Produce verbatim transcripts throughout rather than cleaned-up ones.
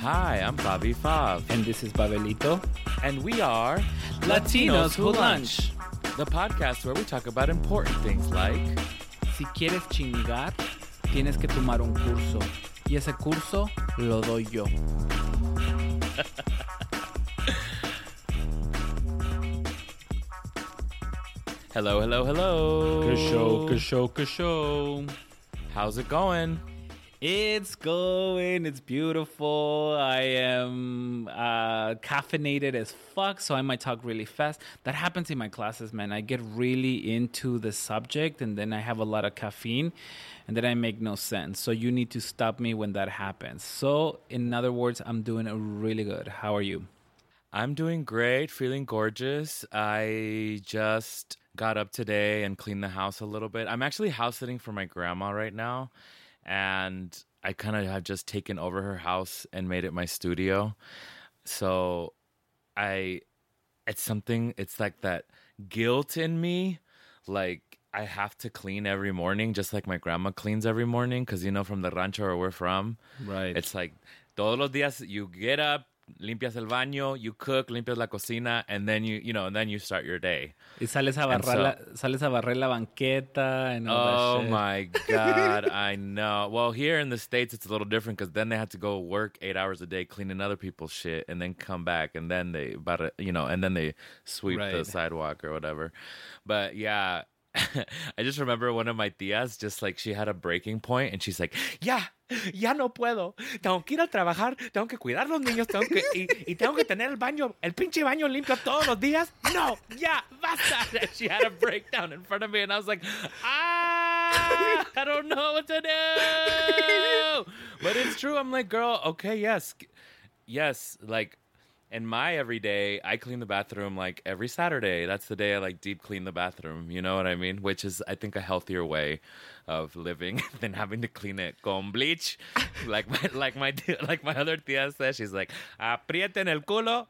Hi, I'm Bobby Fav. And this is Babelito. And we are Latinos Who Lunch, the podcast where we talk about important things like... Si quieres chingar, tienes que tomar un curso. Y ese curso lo doy yo. Hello, hello, hello. Que show, que show, que show. How's it going? It's going. It's beautiful. I am uh, caffeinated as fuck, so I might talk really fast. That happens in my classes, man. I get really into the subject, and then I have a lot of caffeine, and then I make no sense. So you need to stop me when that happens. So, in other words, I'm doing really good. How are you? I'm doing great, feeling gorgeous. I just got up today and cleaned the house a little bit. I'm actually house sitting for my grandma right now. And I kind of have just taken over her house and made it my studio. So I, it's something, it's like that guilt in me. Like I have to clean every morning, just like my grandma cleans every morning. Because, you know, from the rancho where we're from. Right. It's like todos los días you get up, limpias el baño, you cook, limpias la cocina, and then you, you know, and then you start your day. Y sales a barrer, so, la, sales a barrer la banqueta and all oh that shit. my God, I know. Well, here in the States, it's a little different because then they have to go work eight hours a day cleaning other people's shit and then come back and then they, you know, and then they sweep right. the sidewalk or whatever. But yeah, I just remember one of my tías, just like she had a breaking point and she's like, yeah. Ya no puedo. Tengo que ir a trabajar. Tengo que cuidar a los niños. Tengo que, y, y tengo que tener el baño, el pinche baño limpio todos los días. No, ya, basta. And she had a breakdown in front of me, and I was like, ah, I don't know what to do. But it's true. I'm like, girl, okay, yes, yes, like. In my everyday, I clean the bathroom like every Saturday. That's the day I like deep clean the bathroom. You know what I mean? Which is, I think, a healthier way of living than having to clean it con bleach. Like my like my like my other tía says, she's like, aprieten el culo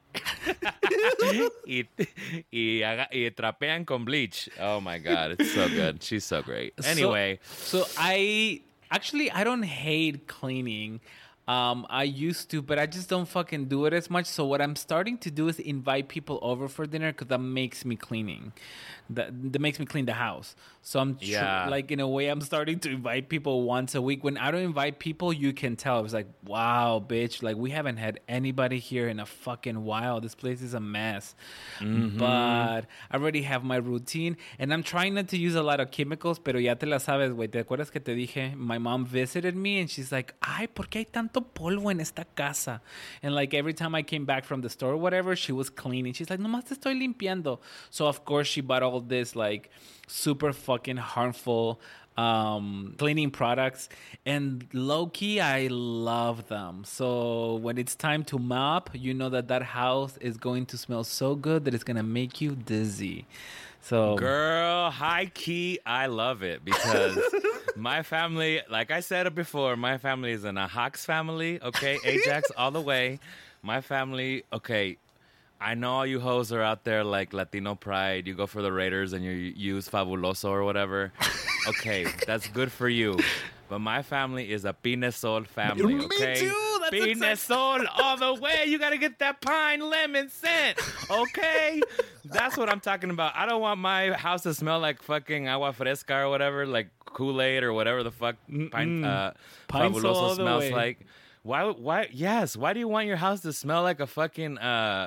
y, y, haga, y trapean con bleach. Oh my God, it's so good. She's so great. Anyway, so, so I actually I don't hate cleaning. Um, I used to, but I just don't fucking do it as much. So what I'm starting to do is invite people over for dinner because that makes me cleaning. That, that makes me clean the house. So I'm tr- yeah. like, in a way, I'm starting to invite people once a week. When I don't invite people, you can tell. It's like, wow, bitch. Like, we haven't had anybody here in a fucking while. This place is a mess. Mm-hmm. But I already have my routine. And I'm trying not to use a lot of chemicals, pero ya te la sabes, güey. ¿Te acuerdas que te dije? My mom visited me and she's like, ay, ¿por qué hay tanto polvo en esta casa? And like every time I came back from the store or whatever, she was cleaning. She's like, nomás te estoy limpiando. So of course she bought all this like super fucking harmful um, cleaning products. And low-key, I love them. So when it's time to mop, you know that that house is going to smell so good that it's going to make you dizzy. So, girl, high key, I love it because my family, like I said it before, my family is in a Hawks family, okay? Ajax all the way. My family, okay, I know all you hoes are out there like Latino pride. You go for the Raiders and you use Fabuloso or whatever. Okay, that's good for you. But my family is a Pinesol family, okay? Me too. That's Pinesol all the way. You got to get that pine lemon scent, okay? That's what I'm talking about. I don't want my house to smell like fucking agua fresca or whatever, like Kool-Aid or whatever the fuck pine, uh, pine Fabuloso smells way. like. Why? Why? Yes. Why do you want your house to smell like a fucking uh,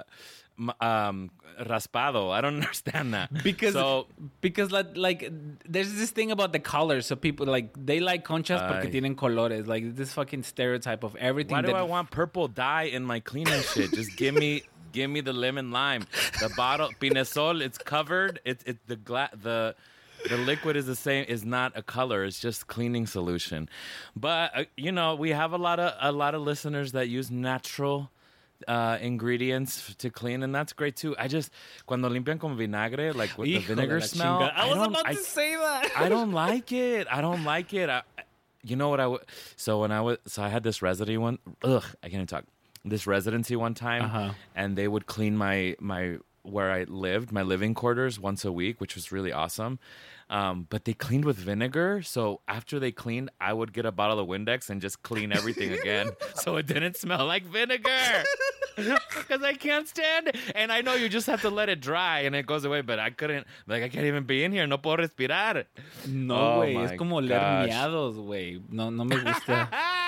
um, raspado? I don't understand that. Because so, because like, like there's this thing about the colors. So people like they like conchas uh, porque tienen colores. Like this fucking stereotype of everything. Why do that I want purple dye in my cleaning shit? Just give me. Give me the lemon lime. The bottle Pinesol, it's covered. It's it the gla- the the liquid is the same. Is not a color. It's just cleaning solution. But uh, you know, we have a lot of a lot of listeners that use natural uh, ingredients to clean, and that's great too. I just cuando limpian con vinagre, like with the vinegar smell. Chinga. I was I about I, to say that. I don't like it. I don't like it. I, you know what I would? So when I was, so I had this residency one. Ugh, I can't even talk. This residency one time, uh-huh. and they would clean my my where I lived, my living quarters once a week, which was really awesome. Um, but they cleaned with vinegar. So after they cleaned, I would get a bottle of Windex and just clean everything again. So it didn't smell like vinegar. Because I can't stand it. And I know you just have to let it dry and it goes away. But I couldn't, like, I can't even be in here. No puedo respirar. No, güey. Oh, es como oler miados, güey. No, no me gusta.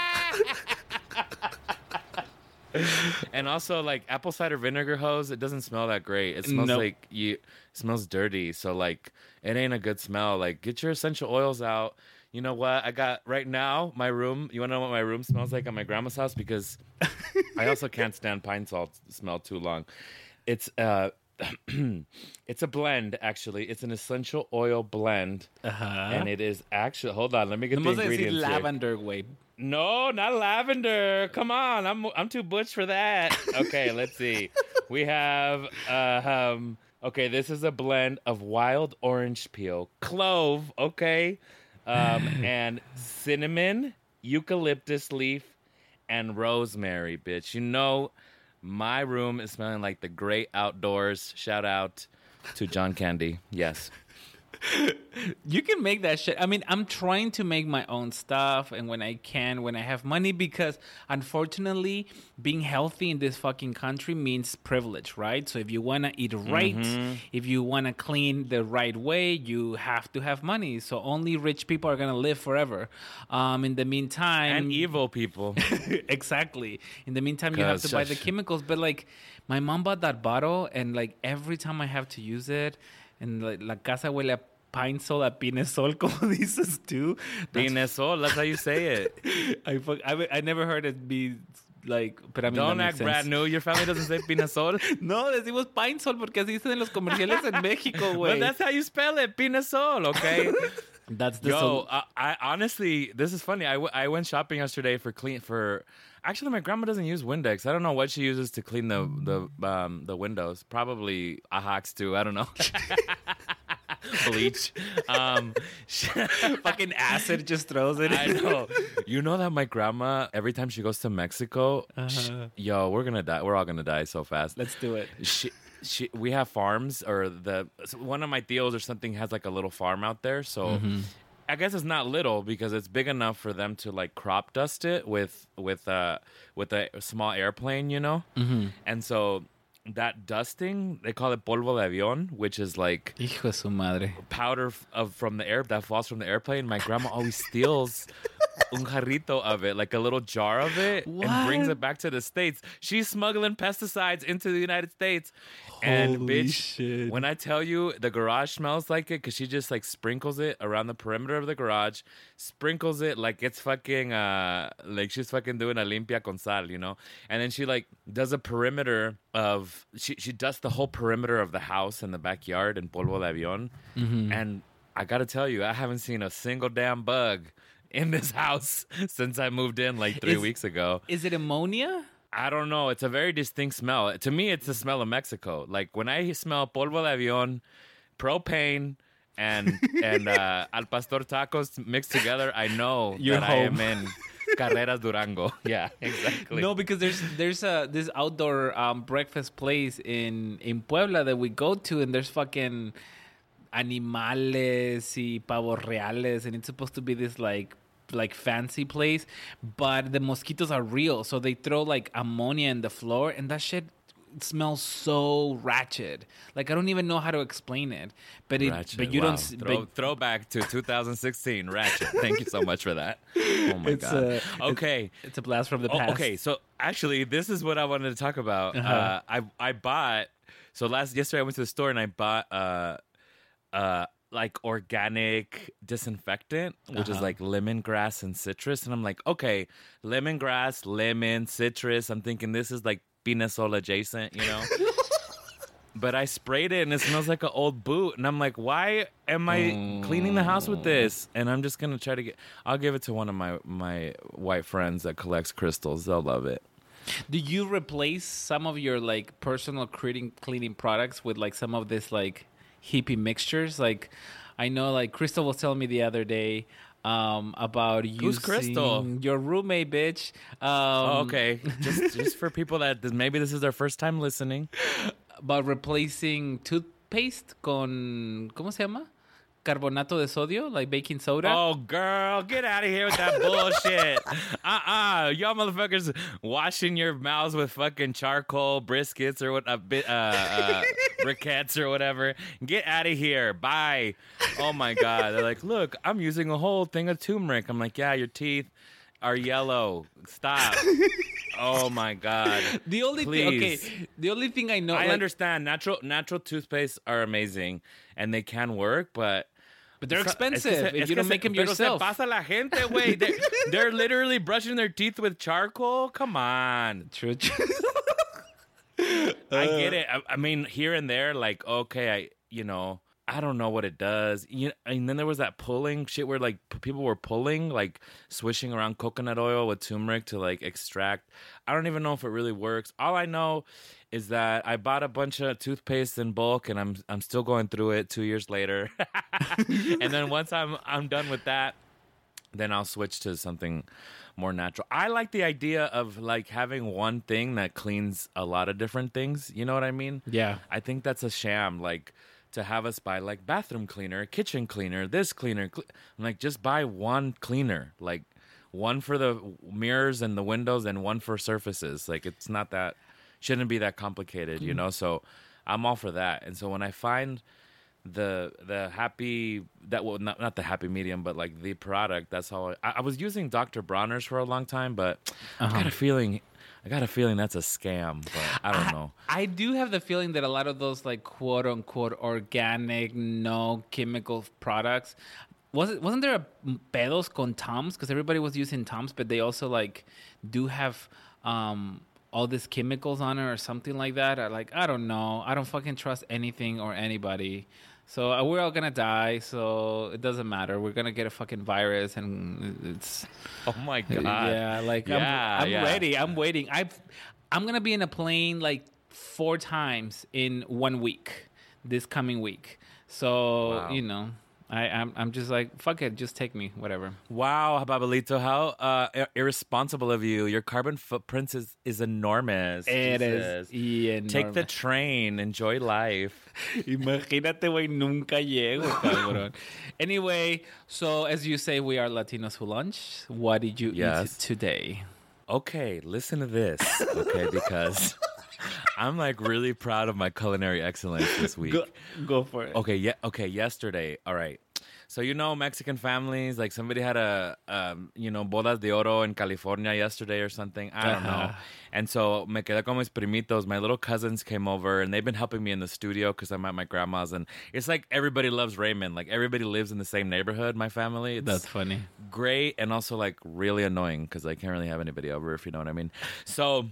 And also, like, apple cider vinegar hose, it doesn't smell that great. It smells nope. like you. It smells dirty. So, like, it ain't a good smell. Like, get your essential oils out. You know what? I got right now my room. You want to know what my room smells like at my grandma's house? Because I also can't stand pine salt smell too long. It's uh, it's a blend. Actually, it's an essential oil blend, uh-huh. and it is actually. Hold on, let me get no the ingredients. Lavender, way. No, not lavender. Come on, I'm I'm too butch for that. Okay, let's see. We have uh, um. Okay, this is a blend of wild orange peel, clove. Okay. Um, and cinnamon, eucalyptus leaf, and rosemary, bitch. You know, my room is smelling like the great outdoors. Shout out to John Candy. Yes. You can make that shit. I mean, I'm trying to make my own stuff, and when I can, when I have money, because unfortunately, being healthy in this fucking country means privilege, right? So if you want to eat right, mm-hmm. if you want to clean the right way, you have to have money. So only rich people are going to live forever. Um, in the meantime... And evil people. Exactly. In the meantime, you have to buy the chemicals. But, like, my mom bought that bottle, and, like, every time I have to use it, and like, la casa huele a pine sol, a pinesol, como dices tú. Pinesol, that's how you say it. I, I, I never heard it be like... Pero a mí Don't no act brand new. Your family doesn't say pinesol. No, decimos pine sol porque así dicen en los comerciales en México, güey. But that's how you spell it, pinesol, okay? That's the... Yo, sol- I, I honestly, this is funny. I, w- I went shopping yesterday for clean... for. Actually, my grandma doesn't use Windex. I don't know what she uses to clean the the um, the windows. Probably Ajax too. I don't know. Bleach. Um, fucking acid just throws it. I know. You know that my grandma, every time she goes to Mexico, uh-huh. she, yo, we're gonna die. We're all gonna die so fast. Let's do it. She, she, we have farms, or the so one of my tios or something has like a little farm out there. So. Mm-hmm. I guess it's not little because it's big enough for them to like crop dust it with with uh with a small airplane, you know. Mm-hmm. And so that dusting, they call it polvo de avión, which is like hijo de su madre powder of from the air that falls from the airplane. My grandma always steals un jarrito of it, like a little jar of it, what? And brings it back to the States. She's smuggling pesticides into the United States. Holy and bitch, shit. When I tell you the garage smells like it, because she just like sprinkles it around the perimeter of the garage, sprinkles it like it's fucking, uh, like she's fucking doing a limpia con sal, you know? And then she like does a perimeter of, she, she dusts the whole perimeter of the house and the backyard in polvo de avión. Mm-hmm. And I gotta tell you, I haven't seen a single damn bug in this house since I moved in like three is, weeks ago. Is it ammonia? I don't know. It's a very distinct smell. To me, it's the smell of Mexico. Like when I smell polvo de avión, propane, and and uh, al pastor tacos mixed together, I know You're that home. I am in Carreras Durango. Yeah, exactly. No, because there's there's a this outdoor um, breakfast place in in Puebla that we go to, and there's fucking animales y pavos reales, and it's supposed to be this like like fancy place, but the mosquitoes are real, so they throw like ammonia in the floor, and that shit smells so ratchet. Like I don't even know how to explain it, but it ratchet, but you wow. don't Throw, but, throwback to two thousand sixteen ratchet. Thank you so much for that. Oh my it's god. A, okay, it's, it's a blast from the past. Oh, okay, so actually, this is what I wanted to talk about. Uh-huh. Uh, I I bought so last yesterday I went to the store and I bought uh uh. like organic disinfectant, which uh-huh. is like lemongrass and citrus. And I'm like, okay, lemongrass, lemon, citrus. I'm thinking this is like pinesol adjacent, you know? But I sprayed it and it smells like an old boot. And I'm like, why am I mm. cleaning the house with this? And I'm just going to try to get, I'll give it to one of my, my white friends that collects crystals. They'll love it. Do you replace some of your like personal cleaning, cleaning products with like some of this like hippie mixtures? Like I know like Crystal was telling me the other day um about using Who's Crystal? Your roommate, bitch. Um oh, okay. just just for people that maybe this is their first time listening. About replacing toothpaste con ¿cómo se llama? carbonato de sodio, like baking soda. Oh, girl, get out of here with that bullshit. Uh-uh. Y'all motherfuckers washing your mouths with fucking charcoal briskets or what, a bit, uh, uh, briquettes or whatever. Get out of here. Bye. Oh, my God. They're like, look, I'm using a whole thing of turmeric. I'm like, yeah, your teeth are yellow. Stop. Oh, my God. The only Please. thing, okay, the only thing I know. I like, understand. Natural natural toothpastes are amazing and they can work, but... But they're expensive es que, if es you don't se, make them pero yourself. Se pasa la gente, güey. They're, they're literally brushing their teeth with charcoal. Come on. True. I get it. I, I mean, here and there, like, okay, I, you know, I don't know what it does. You know, and then there was that pulling shit where, like, p- people were pulling, like, swishing around coconut oil with turmeric to, like, extract. I don't even know if it really works. All I know is that I bought a bunch of toothpaste in bulk, and I'm I'm still going through it two years later. And then once I'm I'm done with that, then I'll switch to something more natural. I like the idea of like having one thing that cleans a lot of different things. You know what I mean? Yeah. I think that's a sham. Like to have us buy like bathroom cleaner, kitchen cleaner, this cleaner. Cl- I'm like, just buy one cleaner. Like one for the mirrors and the windows and one for surfaces. Like it's not that, shouldn't be that complicated, you know? So I'm all for that. And so when I find the the happy that well not not the happy medium but like the product, that's how I, I was using Doctor Bronner's for a long time, but uh-huh. I got a feeling I got a feeling that's a scam, but I don't I, know. I do have the feeling that a lot of those like quote unquote organic, no chemical products. Was it, wasn't there a pedos con Toms? Because everybody was using Toms, but they also like do have um all these chemicals on it or something like that. Or like, I don't know. I don't fucking trust anything or anybody. So uh, we're all gonna die. So it doesn't matter. We're gonna get a fucking virus, and it's. Oh my God. Yeah, like yeah, I'm, I'm yeah. ready. I'm waiting. I've, I'm gonna be in a plane like four times in one week, this coming week. So Wow. you know. I, I'm I'm just like, fuck it, just take me, whatever. Wow, Babalito, how uh, irresponsible of you. Your carbon footprint is, is enormous. It Jesus. is enormous. Take the train. Enjoy life. Imagínate, güey, nunca llego, cabrón. Anyway, so as you say, we are Latinos who lunch. What did you yes. eat today? Okay, listen to this, okay, because... I'm like really proud of my culinary excellence this week. Go, go for it. Okay, yeah, okay. Yesterday, all right. So you know Mexican families, like somebody had a, um, you know, bodas de oro in California yesterday or something. I don't Uh-huh. know. And so me quedé con mis primitos. My little cousins came over and they've been helping me in the studio because I'm at my grandma's. And it's like everybody loves Raymond. Like everybody lives in the same neighborhood. My family. It's That's funny. Great and also like really annoying because I can't really have anybody over, if you know what I mean. So.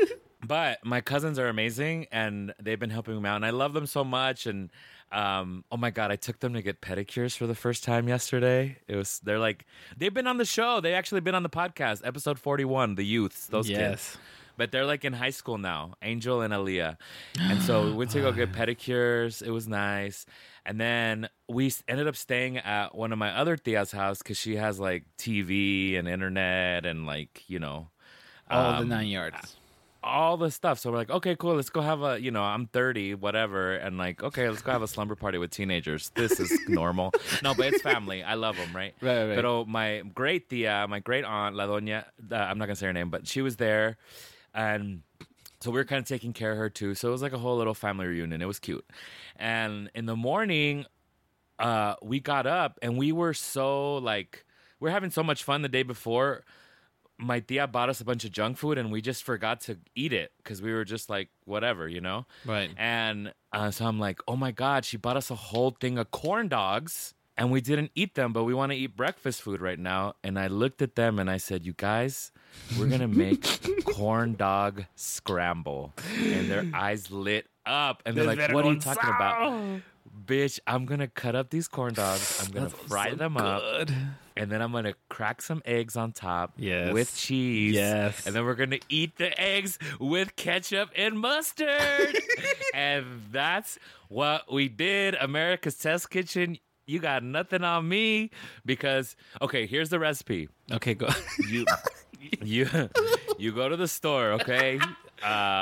But my cousins are amazing, and they've been helping me out, and I love them so much. And um, oh my God, I took them to get pedicures for the first time yesterday. It was they're like they've been on the show. They actually been on the podcast, episode forty-one, the youths, those yes. kids. But they're like in high school now, Angel and Aaliyah. And so we went to go get pedicures. It was nice. And then we ended up staying at one of my other tia's house because she has like T V and internet and like, you know. All um, the nine yards. All the stuff. So we're like, okay, cool. Let's go have a, you know, I'm thirty, whatever. And like, okay, let's go have a slumber party with teenagers. This is normal. No, but it's family. I love them, right? Right, right. But my great tia, my great aunt, La Doña, uh, I'm not going to say her name, but she was there. And so we were kind of taking care of her too. So it was like a whole little family reunion. It was cute. And in the morning, uh, we got up and we were so like, we we're having so much fun the day before. My tia bought us a bunch of junk food and we just forgot to eat it because we were just like, whatever, you know? Right. And uh, so I'm like, oh my God, she bought us a whole thing of corn dogs and we didn't eat them, but we want to eat breakfast food right now. And I looked at them and I said, you guys, we're going to make corn dog scramble. And their eyes lit up and they're like, what are you talking about? Bitch, I'm going to cut up these corn dogs. I'm going to fry so them good. up. And then I'm going to crack some eggs on top yes. with cheese. Yes. And then we're going to eat the eggs with ketchup and mustard. And that's what we did. America's Test Kitchen. You got nothing on me because, okay, here's the recipe. Okay, go. You, you, you go to the store, okay? Uh,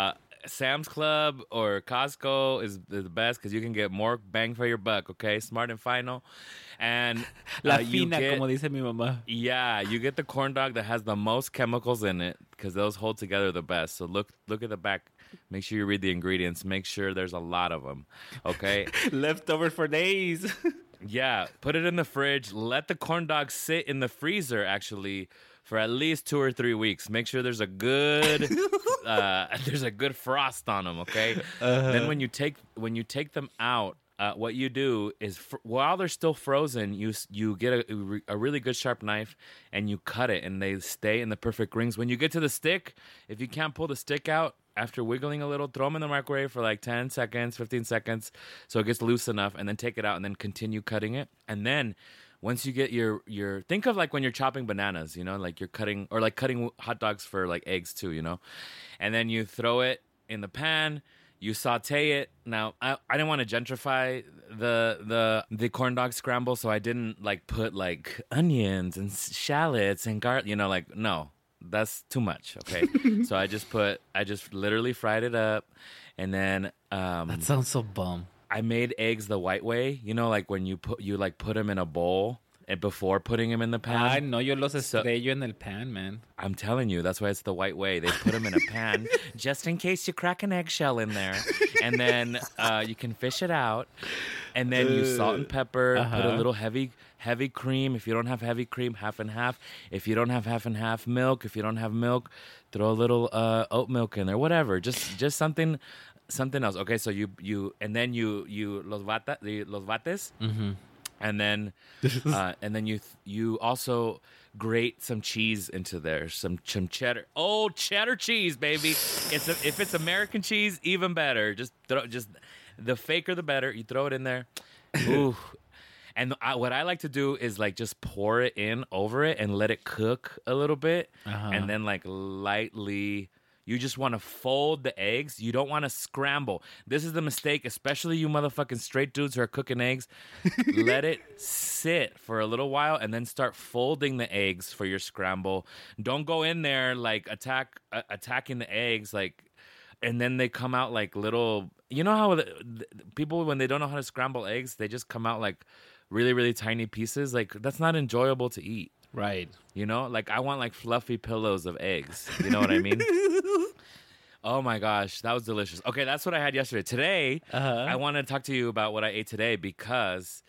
Sam's Club or Costco is the best because you can get more bang for your buck, okay? Smart and Final. And La uh, you fina, get, como dice mi mamá. yeah, you get the corn dog that has the most chemicals in it because those hold together the best. So look look at the back. Make sure you read the ingredients. Make sure there's a lot of them, okay? Leftovers for days. Yeah, put it in the fridge. Let the corn dog sit in the freezer, actually, for at least two or three weeks. Make sure there's a good uh, there's a good frost on them, okay? Uh-huh. Then when you take when you take them out, uh, what you do is fr- while they're still frozen, you you get a, a really good sharp knife and you cut it, and they stay in the perfect rings. When you get to the stick, if you can't pull the stick out, after wiggling a little, throw them in the microwave for like ten seconds, fifteen seconds, so it gets loose enough, and then take it out and then continue cutting it. And then once you get your, your think of like when you're chopping bananas, you know, like you're cutting, or like cutting hot dogs for like eggs too, you know. And then you throw it in the pan, you saute it. Now, I, I didn't want to gentrify the, the, the corn dog scramble, so I didn't like put like onions and shallots and garlic, you know, like, no. That's too much, okay? So I just put, I just literally fried it up, and then um, that sounds so bum. I made eggs the white way, you know, like when you put you like put them in a bowl and before putting them in the pan. I know yo los estrello so, en el pan, man. I'm telling you, that's why it's the white way. They put them in a pan just in case you crack an eggshell in there, and then uh, you can fish it out, and then you salt and pepper, uh-huh. put a little heavy. Heavy cream. If you don't have heavy cream, half and half. If you don't have half and half, milk. If you don't have milk, throw a little uh, oat milk in there. Whatever. Just just something something else. Okay, so you you and then you you los bata los bates, mm-hmm. and then uh, and then you you also grate some cheese into there. Some some cheddar. Oh, cheddar cheese, baby. It's a, if it's American cheese, even better. Just throw just the faker the better. You throw it in there. Ooh. And I, what I like to do is like just pour it in over it and let it cook a little bit. Uh-huh. And then like lightly, you just want to fold the eggs. You don't want to scramble. This is the mistake, especially you motherfucking straight dudes who are cooking eggs. Let it sit for a little while and then start folding the eggs for your scramble. Don't go in there like attack uh, attacking the eggs like, and then they come out like little, you know how the, the, people, when they don't know how to scramble eggs, they just come out like really, really tiny pieces. Like, that's not enjoyable to eat. Right. You know? Like, I want, like, fluffy pillows of eggs. You know what I mean? Oh, my gosh. That was delicious. Okay, that's what I had yesterday. Today, uh-huh. I want to talk to you about what I ate today because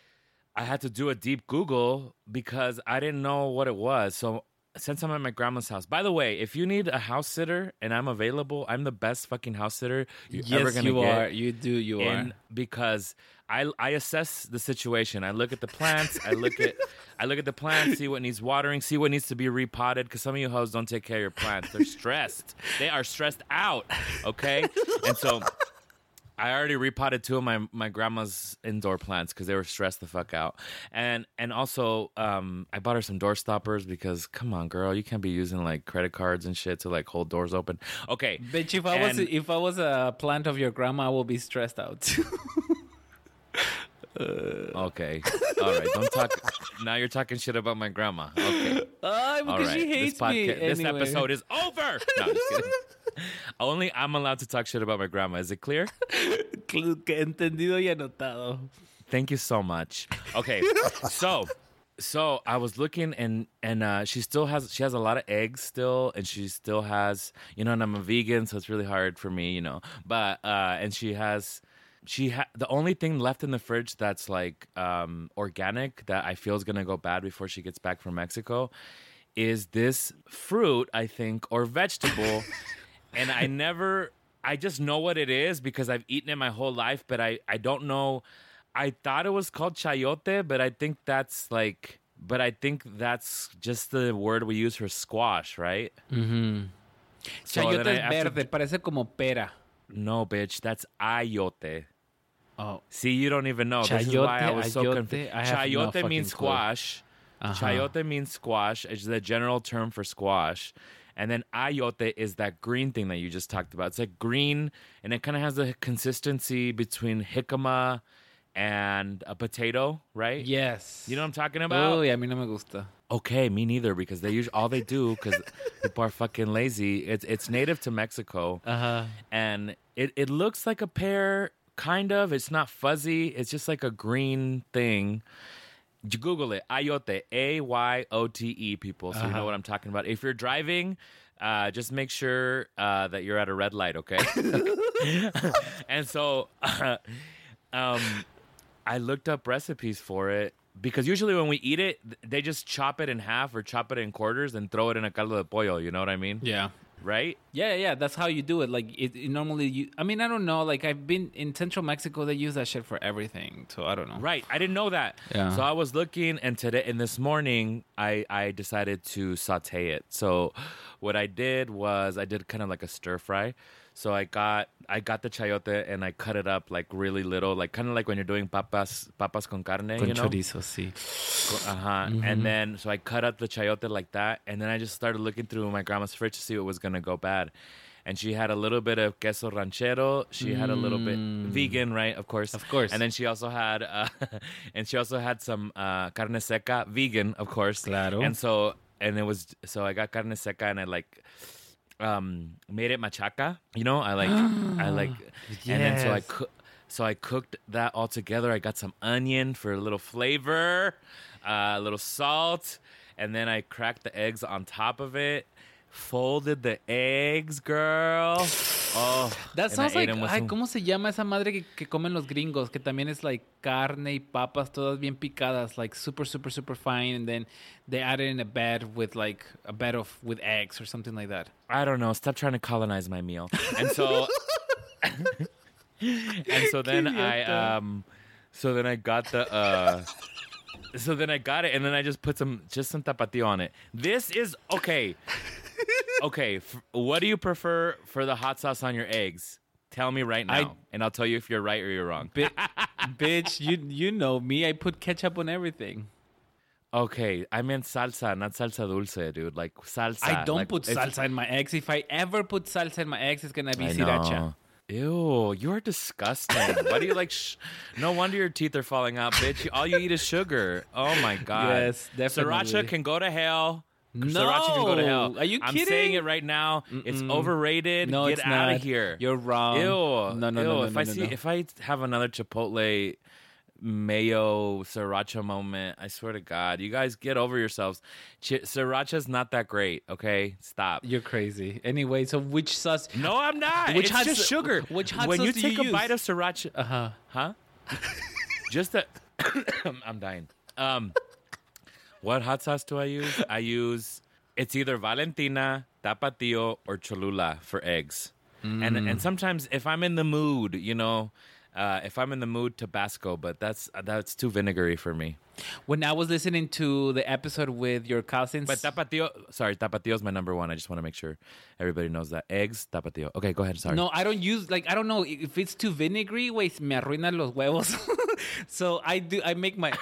I had to do a deep Google because I didn't know what it was. So, since I'm at my grandma's house. By the way, if you need a house sitter and I'm available, I'm the best fucking house sitter you're yes, ever going to get. Yes, you are. You do. You are. Because I I assess the situation. I look at the plants. I look at I look at the plants, see what needs watering, see what needs to be repotted. Because some of you hoes don't take care of your plants. They're stressed. They are stressed out. Okay, and so I already repotted two of my, my grandma's indoor plants because they were stressed the fuck out. And and also, um, I bought her some door stoppers because, come on, girl, you can't be using, like, credit cards and shit to, like, hold doors open. Okay. Bitch, if I, and, was, if I was a plant of your grandma, I would be stressed out, too. uh, okay. All right. Don't talk. Now you're talking shit about my grandma. Okay. Uh, because All right. she hates this podca- me. This anyway. episode is over. No, I'm just kidding. Only I'm allowed to talk shit about my grandma. Is it clear? Entendido y anotado. Thank you so much. Okay, so so I was looking and and uh, she still has she has a lot of eggs still, and she still has, you know, and I'm a vegan, so it's really hard for me, you know. But uh, and she has she ha- the only thing left in the fridge that's like um, organic that I feel is gonna go bad before she gets back from Mexico is this fruit, I think, or vegetable. And I never, I just know what it is because I've eaten it my whole life, but I, I don't know. I thought it was called chayote, but I think that's like, but I think that's just the word we use for squash, right? Mm-hmm. So chayote es verde, to, parece como pera. No, bitch, that's ayote. Oh. See, you don't even know. Chayote, this is why I was so ayote, confused. Chayote no means squash. Uh-huh. Chayote means squash. It's the general term for squash. And then ayote is that green thing that you just talked about. It's like green, and it kind of has the consistency between jicama and a potato, right? Yes. You know what I'm talking about? Oh, yeah, a mí no me gusta. Okay, me neither, because they usually all they do, because people are fucking lazy. It's it's native to Mexico, uh-huh. and it, it looks like a pear, kind of. It's not fuzzy. It's just like a green thing. You Google it, ayote, A Y O T E, people, so uh-huh. you know what I'm talking about. If you're driving, uh, just make sure uh, that you're at a red light, okay? And so, uh, um, I looked up recipes for it. Because usually when we eat it, they just chop it in half or chop it in quarters and throw it in a caldo de pollo. You know what I mean? Yeah. Right? Yeah, yeah. That's how you do it. Like, it, it normally, you, I mean, I don't know. Like, I've been in Central Mexico. They use that shit for everything. So, I don't know. Right. I didn't know that. Yeah. So, I was looking, and today, and this morning, I, I decided to saute it. So, what I did was I did kind of like a stir fry. So I got I got the chayote and I cut it up like really little, like kind of like when you're doing papas papas con carne, con you know? chorizo, sí. Uh-huh. Mm-hmm. And then so I cut up the chayote like that, and then I just started looking through my grandma's fridge to see what was gonna go bad. And she had a little bit of queso ranchero. She mm. had a little bit vegan, right? Of course, of course. And then she also had, uh, and she also had some uh, carne seca, vegan, of course. Claro. And so, and it was so I got carne seca, and I like. Um, made it machaca, you know. I like, I like, yes. and then so I cook, so I cooked that all together. I got some onion for a little flavor, uh, a little salt, and then I cracked the eggs on top of it. Folded the eggs, girl. Oh, that sounds like, ay, ¿cómo se llama esa madre que, que comen los gringos? Que también es like carne y papas todas bien picadas, like super, super, super fine, and then they add it in a bed with like a bed of with eggs or something like that. I don't know. Stop trying to colonize my meal. And so, and so then I um, so then I got the uh. So then I got it, and then I just put some, just some tapatio on it. This is, okay. Okay, f- what do you prefer for the hot sauce on your eggs? Tell me right now, I, and I'll tell you if you're right or you're wrong. Bi- bitch, you you know me. I put ketchup on everything. Okay, I meant salsa, not salsa dulce, dude. Like salsa. I don't like, put salsa in my eggs. If I ever put salsa in my eggs, it's going to be I sriracha. Know. Ew, you're disgusting. Why do you like... Sh- no wonder your teeth are falling out, bitch. All you eat is sugar. Oh, my God. Yes, definitely. Sriracha can go to hell. No. Sriracha can go to hell. Are you kidding? I'm saying it right now. Mm-mm. It's overrated. No, Get it's out not. of here. You're wrong. Ew. No, no, Ew. no, no, if no, I no, see, no. If I have another Chipotle mayo sriracha moment, I swear to God, you guys get over yourselves. Ch- sriracha's not that great, okay? Stop. You're crazy. Anyway, so which sauce? No, I'm not. Which it's hot just s- sugar. Which hot when sauce you do take you a use? bite of sriracha, uh huh, huh? Just a. I'm dying. Um, what hot sauce do I use? I use. It's either Valentina, Tapatio, or Cholula for eggs. Mm. And and sometimes if I'm in the mood, you know, uh, if I'm in the mood, Tabasco, but that's that's too vinegary for me. When I was listening to the episode with your cousins. But Tapatio, sorry, Tapatio is my number one. I just want to make sure everybody knows that. Eggs, Tapatio. Okay, go ahead, sorry. No, I don't use, like, I don't know, if it's too vinegary, wait, me arruinan los huevos. So I do, I make my...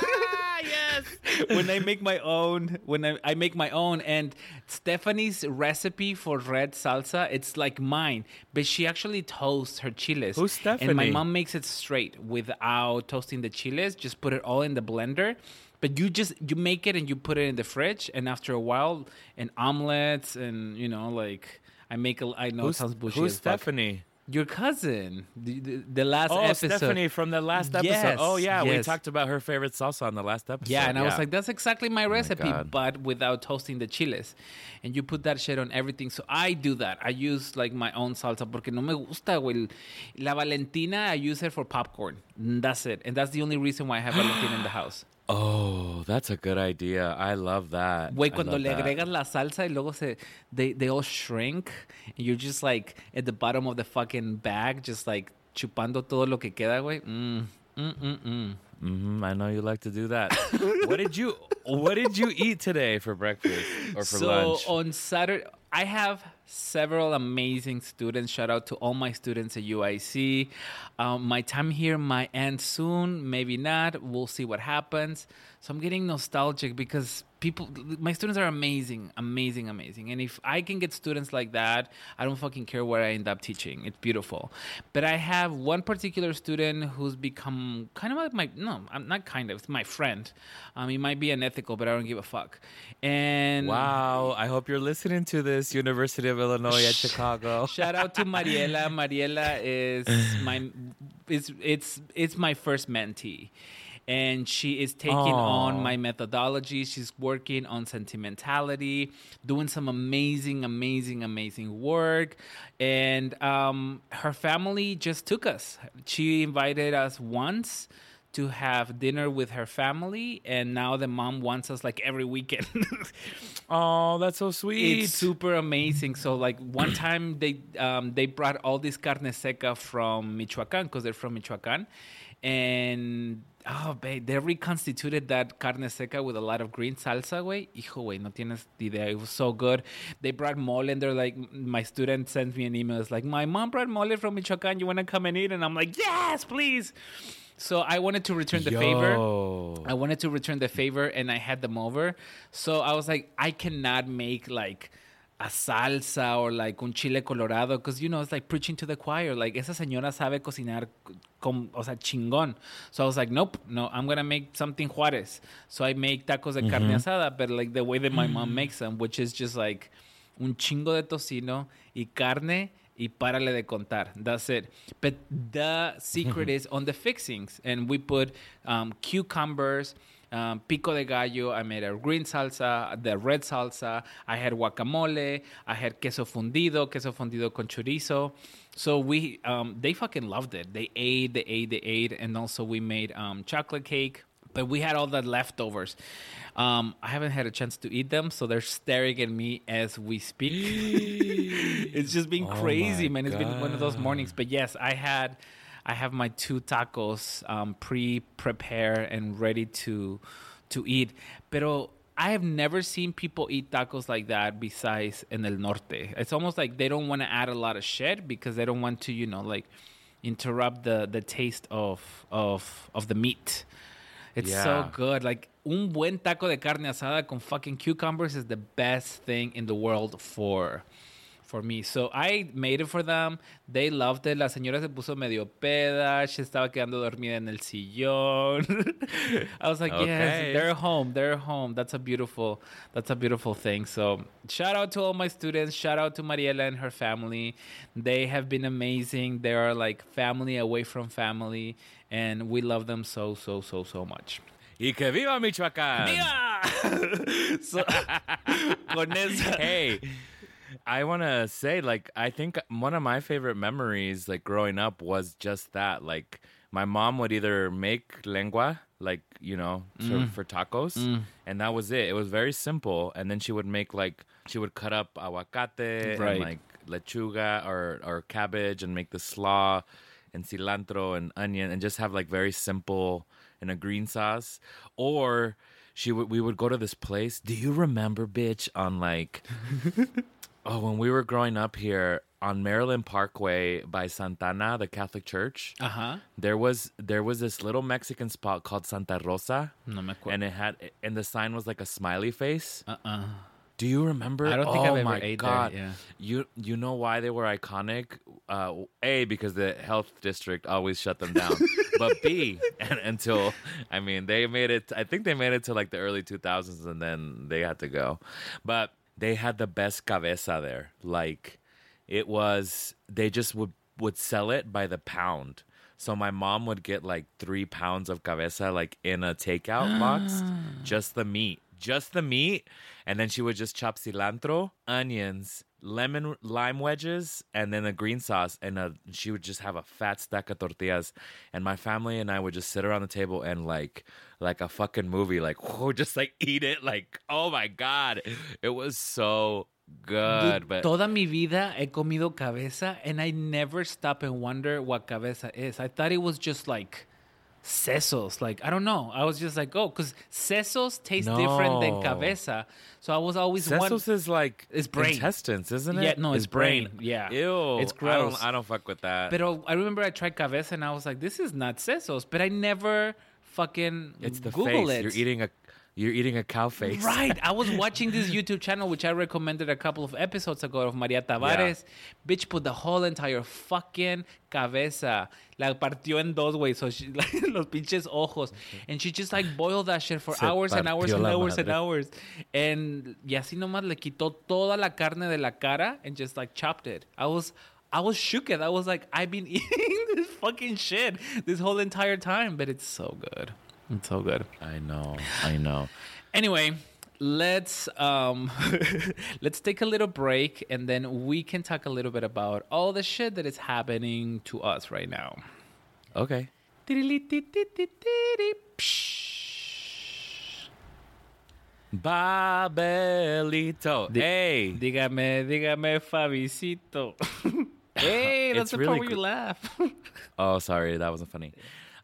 Yes. When I make my own, when I, I make my own, and Stephanie's recipe for red salsa, it's like mine, but she actually toasts her chiles. Who's Stephanie? And my mom makes it straight without toasting the chiles. Just put it all in the blender. But you just, you make it and you put it in the fridge, and after a while, and omelets, and, you know, like, I make a, I know who's, it sounds bullshit. Who's Stephanie? Your cousin, the, the, the last oh, episode. Oh, Stephanie from the last episode. Yes, oh, yeah. yes. We talked about her favorite salsa on the last episode. Yeah, and yeah. I was like, that's exactly my recipe, oh my but without toasting the chiles. And you put that shit on everything. So I do that. I use, like, my own salsa porque no me gusta, güey. La Valentina, I use it for popcorn. That's it. And that's the only reason why I have Valentina in the house. Oh, that's a good idea. I love that. Güey, cuando love le that. agregas la salsa y luego se, they, they all shrink. And you're just like at the bottom of the fucking bag, just like chupando todo lo que queda, güey. Mm, mm, mm, mm. Mm-hmm, I know you like to do that. What did you What did you eat today for breakfast or for so lunch? So on Saturday, I have several amazing students. Shout out to all my students at U I C. Um, my time here might end soon, maybe not. We'll see what happens. So I'm getting nostalgic because people, my students are amazing, amazing, amazing. And if I can get students like that, I don't fucking care where I end up teaching. It's beautiful. But I have one particular student who's become kind of like my, no, I'm not kind of, it's my friend. Um, he might be unethical, but I don't give a fuck. And wow, I hope you're listening to this, University of Illinois at Chicago. Shout out to Mariela. Mariela is my, it's, it's, it's my first mentee. And she is taking Aww. on my methodology. She's working on sentimentality, doing some amazing, amazing, amazing work. And um, her family just took us. She invited us once to have dinner with her family, and now the mom wants us like every weekend. Oh, that's so sweet. It's super amazing. So like one time they um, they brought all this carne seca from Michoacan, because they're from Michoacan. And oh, babe, they reconstituted that carne seca with a lot of green salsa, güey. Hijo, güey, no tienes idea. It was so good. They brought mole, and they're like, my student sends me an email. It's like, my mom brought mole from Michoacan. You want to come and eat? And I'm like, yes, please. So I wanted to return the Yo. favor. I wanted to return the favor, and I had them over. So I was like, I cannot make like a salsa or like un chile colorado, because, you know, it's like preaching to the choir. Like, esa señora sabe cocinar con, o sea, chingón. So I was like, nope, no, I'm going to make something Juarez. So I make tacos de mm-hmm. carne asada, but like the way that my mom makes them, which is just like un chingo de tocino y carne y párale de contar. That's it. But the secret is on the fixings. And we put um, cucumbers, Um, pico de gallo. I made a green salsa, the red salsa. I had guacamole. I had queso fundido, queso fundido con chorizo. So we, um, they fucking loved it. They ate, they ate, they ate. And also we made um, chocolate cake. But we had all the leftovers. Um, I haven't had a chance to eat them, so they're staring at me as we speak. It's just been oh crazy, man. It's God. been one of those mornings. But yes, I had... I have my two tacos um, pre-prepared and ready to to eat. Pero I have never seen people eat tacos like that besides in el norte. It's almost like they don't want to add a lot of shit because they don't want to, you know, like interrupt the, the taste of of of the meat. It's yeah. so good. Like un buen taco de carne asada con fucking cucumbers is the best thing in the world for... for me. So I made it for them. They loved it. La señora se puso medio peda. She estaba quedando dormida en el sillón. I was like, okay. yes, they're home. They're home. That's a beautiful, that's a beautiful thing. So shout out to all my students. Shout out to Mariela and her family. They have been amazing. They are like family away from family. And we love them so, so, so, so much. Y que viva Michoacán. Viva! So, con esa... Hey, I want to say, like, I think one of my favorite memories, like, growing up was just that. Like, my mom would either make lengua, like, you know, mm. for, for tacos, mm. and that was it. It was very simple. And then she would make, like, she would cut up aguacate right. and, like, lechuga or, or cabbage and make the slaw and cilantro and onion and just have, like, very simple and a green sauce. Or she would, we would go to this place. Do you remember, bitch, on, like... Oh, when we were growing up here on Maryland Parkway by Santana, the Catholic Church, uh-huh. there was there was this little Mexican spot called Santa Rosa, no me acuerdo. and it had and the sign was like a smiley face. Uh-uh. Do you remember? I don't think oh I've ever my ate God. there. Yeah. You you know why they were iconic? Uh, A, because the health district always shut them down, but B, and, until I mean they made it. I think they made it to like the early two thousands, and then they had to go, but. They had the best cabeza there. Like, it was, they just would, would sell it by the pound. So my mom would get like three pounds of cabeza, like in a takeout box, just the meat, just the meat. And then she would just chop cilantro, onions, lemon, lime wedges, and then a green sauce. And a, she would just have a fat stack of tortillas. And my family and I would just sit around the table and like, like a fucking movie, like, whoa, just like eat it. Like, oh my God. It was so good. Dude, but toda mi vida he comido cabeza and I never stop and wonder what cabeza is. I thought it was just like sesos. Like, I don't know. I was just like, oh, because sesos taste No. different than cabeza. So I was always one. Sesos is like It's brain. intestines, isn't it? Yeah, no, it's brain. Yeah. Ew. It's I gross. don't, I don't fuck with that. But I remember I tried cabeza and I was like, this is not sesos. But I never fucking it's the Google face. it. You're eating a you're eating a cow face. Right. I was watching this YouTube channel, which I recommended a couple of episodes ago, of Maria Tavares. Yeah. Bitch put the whole entire fucking cabeza. La partió en dos, güey. So she, like, los pinches ojos. And she just like boiled that shit for Se hours and hours and hours madre. and hours. And y así nomás le quitó toda la carne de la cara and just like chopped it. I was... I was shook at. I was like, I've been eating this fucking shit this whole entire time, but it's so good. It's so good. I know. I know. Anyway, let's um let's take a little break and then we can talk a little bit about all the shit that is happening to us right now. Okay. Babelito. Di- hey. Dígame, dígame, Fabicito. Hey, that's It's the really part where you gr- laugh. Oh, sorry. That wasn't funny.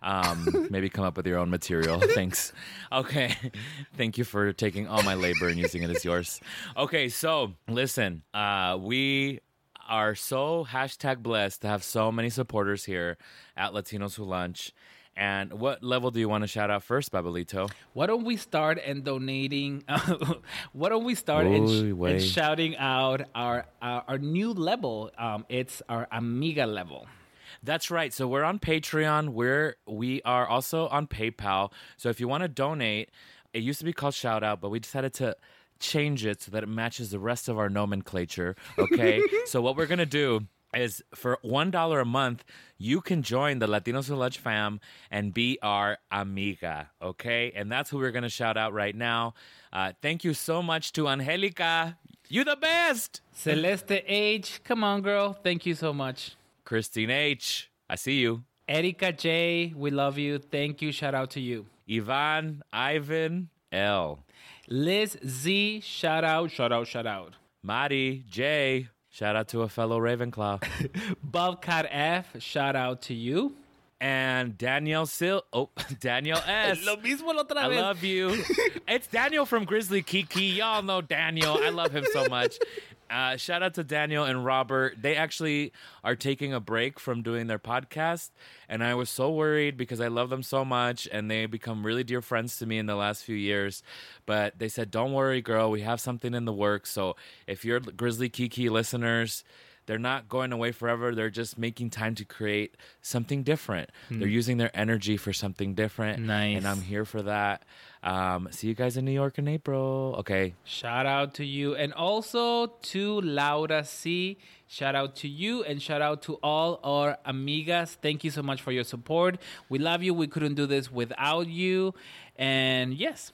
Um, maybe come up with your own material. Thanks. Okay. Thank you for taking all my labor and using it as yours. Okay. So listen, uh, we are so hashtag blessed to have so many supporters here at Latinos Who Lunch. And what level do you want to shout out first, Babelito? Why don't we start and donating? Uh, why don't we start and, sh- Oy, and shouting out our our, our new level? Um, it's our Amiga level. That's right. So we're on Patreon. We're we are also on PayPal. So if you want to donate, it used to be called Shout Out, but we decided to change it so that it matches the rest of our nomenclature. Okay. So what we're gonna do is for one dollar a month, you can join the Latinos Who Lunch fam and be our amiga, okay? And that's who we're going to shout out right now. Uh, thank you so much to Angelica. You the best! Celeste H, come on, girl. Thank you so much. Christine H, I see you. Erika J, we love you. Thank you. Shout out to you. Ivan, Ivan, L. Liz Z, shout out, shout out, shout out. Mari, J, shout out to a fellow Ravenclaw. Bobcat F, shout out to you. And Danielle Sil. Oh, Daniel S. Lo mismo la otra I vez. love you. It's Daniel from Grizzly Kiki. Y'all know Daniel. I love him so much. Uh, shout out to Daniel and Robert. They actually are taking a break from doing their podcast. And I was so worried because I love them so much. And they become really dear friends to me in the last few years. But they said, don't worry, girl. We have something in the works. So if you're Grizzly Kiki listeners, they're not going away forever. They're just making time to create something different. Hmm. They're using their energy for something different. Nice. And I'm here for that. Um, see you guys in New York in April. Okay. Shout out to you. And also to Laura C. Shout out to you and shout out to all our amigas. Thank you so much for your support. We love you. We couldn't do this without you. And yes.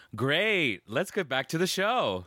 Great. Let's get back to the show.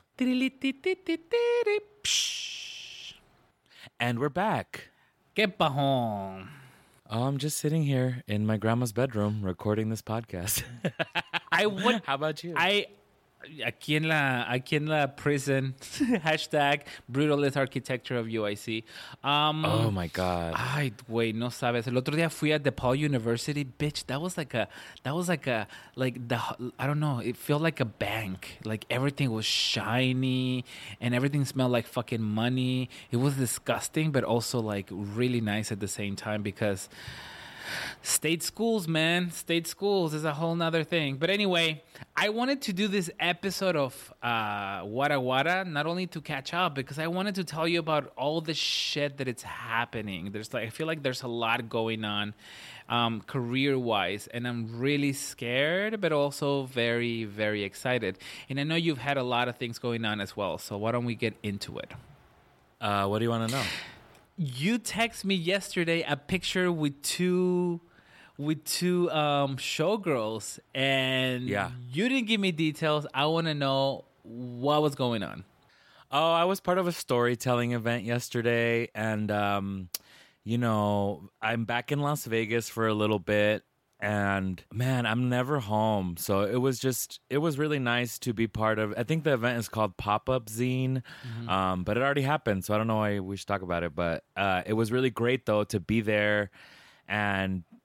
And we're back. ¿Qué pajón? Oh, I'm just sitting here in my grandma's bedroom recording this podcast. I would. How about you? I aquí en la aquí en la prison hashtag brutalist architecture of U I C. Um, oh my god. Ay, güey, no sabes. El otro día fui at DePaul University, bitch. That was like a that was like a like the I don't know. It felt like a bank. Like everything was shiny and everything smelled like fucking money. It was disgusting, but also like really nice at the same time because state schools, man. State schools is a whole nother thing. But anyway, I wanted to do this episode of uh, Wara Wara, not only to catch up, because I wanted to tell you about all the shit that it's happening. There's like I feel like there's a lot going on um, career-wise, and I'm really scared, but also very, very excited. And I know you've had a lot of things going on as well, so why don't we get into it? Uh, what do you want to know? You text me yesterday a picture with two with two um, showgirls, and yeah. you didn't give me details. I want to know what was going on. Oh, I was part of a storytelling event yesterday, and um, you know, I'm back in Las Vegas for a little bit. And man, I'm never home. So it was just, it was really nice to be part of, I think the event is called Pop-Up Zine, mm-hmm. um, but it already happened. So I don't know why we should talk about it, but uh, it was really great though to be there and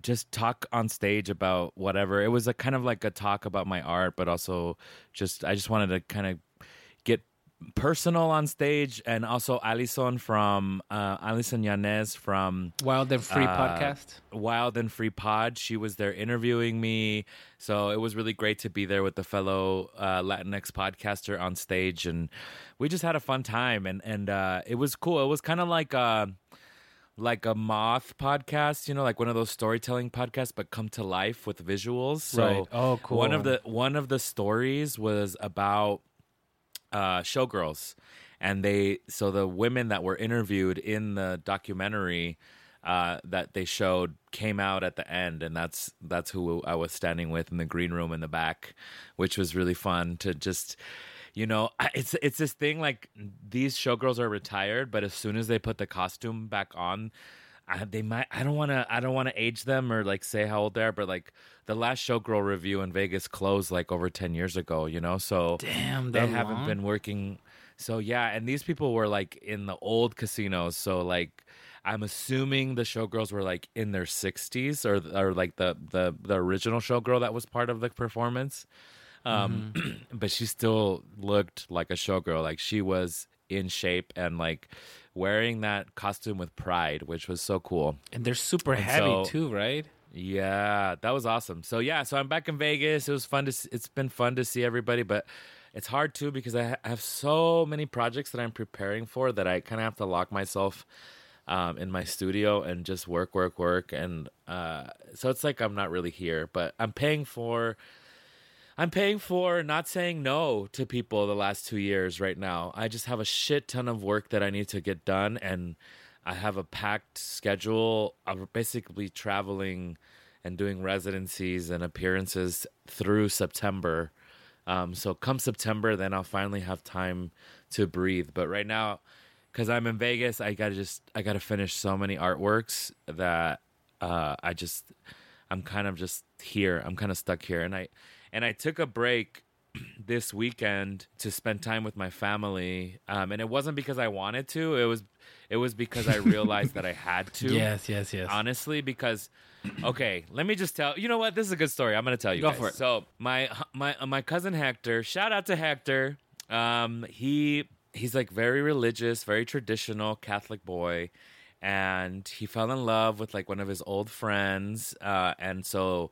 just talk on stage about whatever. It was a kind of like a talk about my art, but also just I just wanted to kind of get personal on stage. And also Alison from uh, Alison Yanez from Wild and Free uh, podcast. Wild and Free Pod. She was there interviewing me, so it was really great to be there with the fellow uh, Latinx podcaster on stage, and we just had a fun time. And and uh, it was cool. It was kind of like a like a Moth podcast, you know, like one of those storytelling podcasts, but come to life with visuals. So right. Oh, cool. One of the one of the stories was about uh, showgirls, and they so the women that were interviewed in the documentary uh, that they showed came out at the end, and that's that's who I was standing with in the green room in the back, which was really fun to just, you know, it's it's this thing like these showgirls are retired, but as soon as they put the costume back on, I, they might. I don't want to. I don't want to age them or like say how old they are, but like the last Showgirl review in Vegas closed like over ten years ago. You know, so damn, they long? haven't been working. So yeah, and these people were like in the old casinos. So like, I'm assuming the Showgirls were like in their sixties or or like the the the original Showgirl that was part of the performance. Um, mm-hmm. But she still looked like a showgirl. Like she was in shape and like wearing that costume with pride, which was so cool. And they're super and heavy so, too, right? Yeah, that was awesome. So yeah, so I'm back in Vegas. It was fun to. It's been fun to see everybody, but it's hard too because I have so many projects that I'm preparing for that I kind of have to lock myself um, in my studio and just work, work, work, and uh, so it's like I'm not really here, but I'm paying for. I'm paying for not saying no to people the last two years right now. I just have a shit ton of work that I need to get done, and I have a packed schedule of basically traveling and doing residencies and appearances through September. Um, so come September, then I'll finally have time to breathe. But right now, because I'm in Vegas, I gotta just I gotta finish so many artworks that uh, I just I'm kind of just here. I'm kind of stuck here, and I. And I took a break this weekend to spend time with my family, um, and it wasn't because I wanted to. It was, it was because I realized that I had to. Yes, yes, yes. Honestly, because, okay, let me just tell you know what, this is a good story. I'm going to tell you. Go guys. for it. So my my my cousin Hector, shout out to Hector. Um, he he's like very religious, very traditional Catholic boy, and he fell in love with like one of his old friends, uh, and so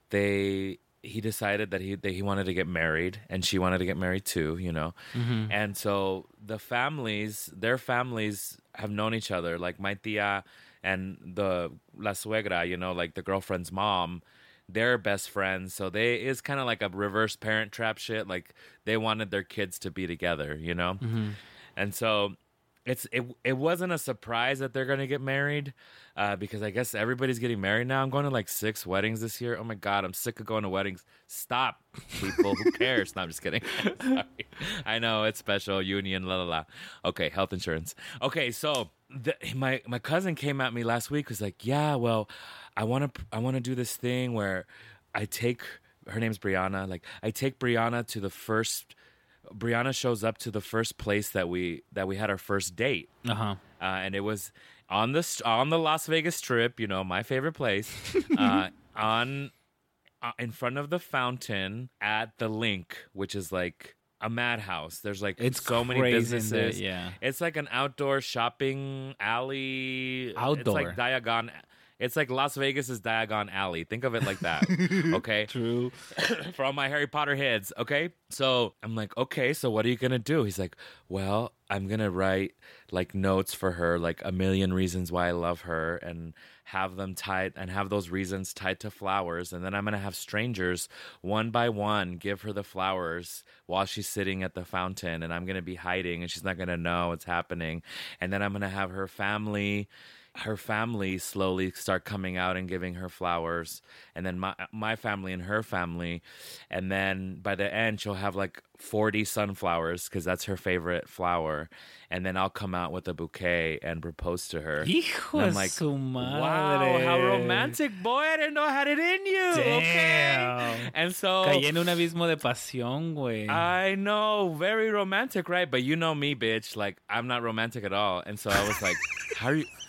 they. He decided that he that he wanted to get married, and she wanted to get married too, you know. Mm-hmm. And so the families, their families have known each other. Like my tia and the la suegra, you know, like the girlfriend's mom, they're best friends. So they it's kind of like a reverse parent trap shit. Like they wanted their kids to be together, you know. Mm-hmm. And so it's it it wasn't a surprise that they're gonna get married. Uh, because I guess everybody's getting married now. I'm going to like six weddings this year. Oh my God, I'm sick of going to weddings. Stop, people. Who cares? No, I'm just kidding. Sorry. I know it's special union, la la la. Okay, health insurance. Okay, so the, my my cousin came at me last week. Was like, yeah, well, I want to I want to do this thing where I take her name's Brianna. Like I take Brianna to the first. Brianna shows up to the first place that we that we had our first date. Uh-huh. Uh, and it was. On the on the Las Vegas Strip, you know, my favorite place, uh, on uh, in front of the fountain at the Link, which is like a madhouse. There's like it's so many businesses. There, yeah, it's like an outdoor shopping alley. Outdoor, it's like Diagon. It's like Las Vegas's Diagon Alley. Think of it like that. Okay. True. For all my Harry Potter heads. Okay. So I'm like, okay, so what are you going to do? He's like, well, I'm going to write like notes for her, like a million reasons why I love her, and have them tied and have those reasons tied to flowers. And then I'm going to have strangers one by one give her the flowers while she's sitting at the fountain. And I'm going to be hiding and she's not going to know what's happening. And then I'm going to have her family her family slowly start coming out and giving her flowers, and then my my family and her family, and then by the end she'll have like forty sunflowers because that's her favorite flower, and then I'll come out with a bouquet and propose to her. Hijo I'm like, su madre. Wow, how romantic, boy! I didn't know I had it in you. Damn. Okay, and so caí en un abismo de pasión, güey. I know, very romantic, right? But you know me, bitch. Like I'm not romantic at all, and so I was like, how are you?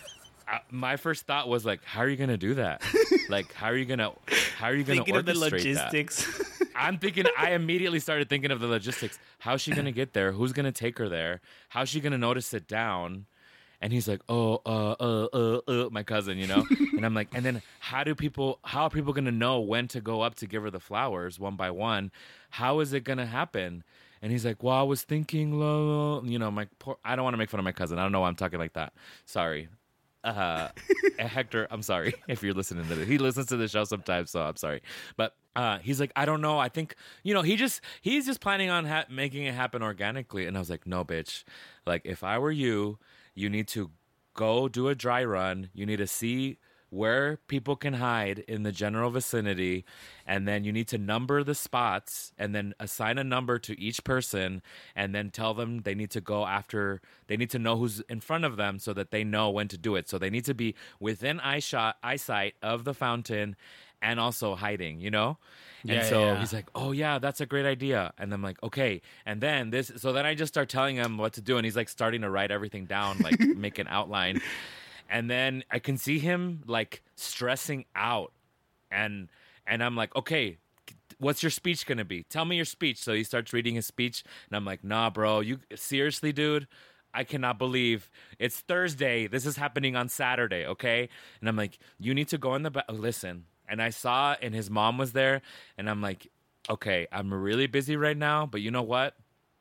I, my first thought was like, how are you gonna do that? Like, how are you gonna, how are you gonna thinking orchestrate of the logistics? That? I'm thinking. I immediately started thinking of the logistics. How's she gonna get there? Who's gonna take her there? How's she gonna know to sit down? And he's like, oh, uh, uh, uh, uh, my cousin, you know? And I'm like, and then how do people, how are people gonna know when to go up to give her the flowers one by one? How is it gonna happen? And he's like, well, I was thinking, uh, you know, my poor, I don't want to make fun of my cousin. I don't know why I'm talking like that. Sorry. Uh, Hector, I'm sorry if you're listening to this. He listens to the show sometimes, so I'm sorry. But uh, he's like, I don't know. I think, you know, he just, he's just planning on ha- making it happen organically. And I was like, no, bitch. Like, if I were you, you need to go do a dry run. You need to see where people can hide in the general vicinity, and then you need to number the spots and then assign a number to each person, and then tell them they need to go after, they need to know who's in front of them so that they know when to do it. So they need to be within eye shot, eyesight of the fountain and also hiding, you know? And yeah, so yeah. he's like, oh yeah, that's a great idea. And I'm like, okay. And then this, so then I just start telling him what to do, and he's like starting to write everything down, like make an outline. And then I can see him like stressing out, and and I'm like, okay, what's your speech gonna be? Tell me your speech. So he starts reading his speech, and I'm like, nah, bro, you seriously, dude? I cannot believe it's Thursday. This is happening on Saturday, okay? And I'm like, you need to go in the back. Listen. And I saw, and his mom was there, and I'm like, okay, I'm really busy right now, but you know what?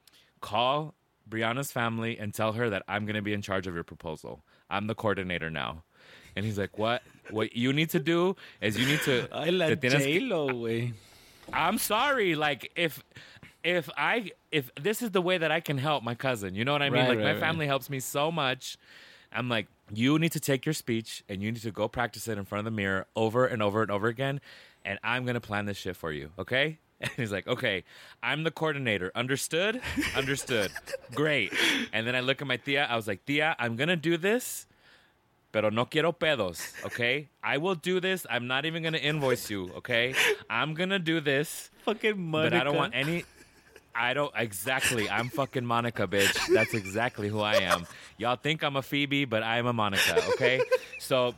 Call Brianna's family and tell her that I'm gonna be in charge of your proposal. I'm the coordinator now. And he's like, what? What you need to do is you need to... Ay, la J-Lo, güey. I'm sorry. Like, if if I... If this is the way that I can help my cousin, you know what I mean? Right, like, right, my family right. helps me so much. I'm like, you need to take your speech and you need to go practice it in front of the mirror over and over and over again. And I'm going to plan this shit for you, okay? And he's like, okay, I'm the coordinator. Understood? Understood. Great. And then I look at my tia. I was like, tia, I'm going to do this, pero no quiero pedos, okay? I will do this. I'm not even going to invoice you, okay? I'm going to do this. Fucking Monica. But I don't want any... I don't... Exactly. I'm fucking Monica, bitch. That's exactly who I am. Y'all think I'm a Phoebe, but I am a Monica, okay? So...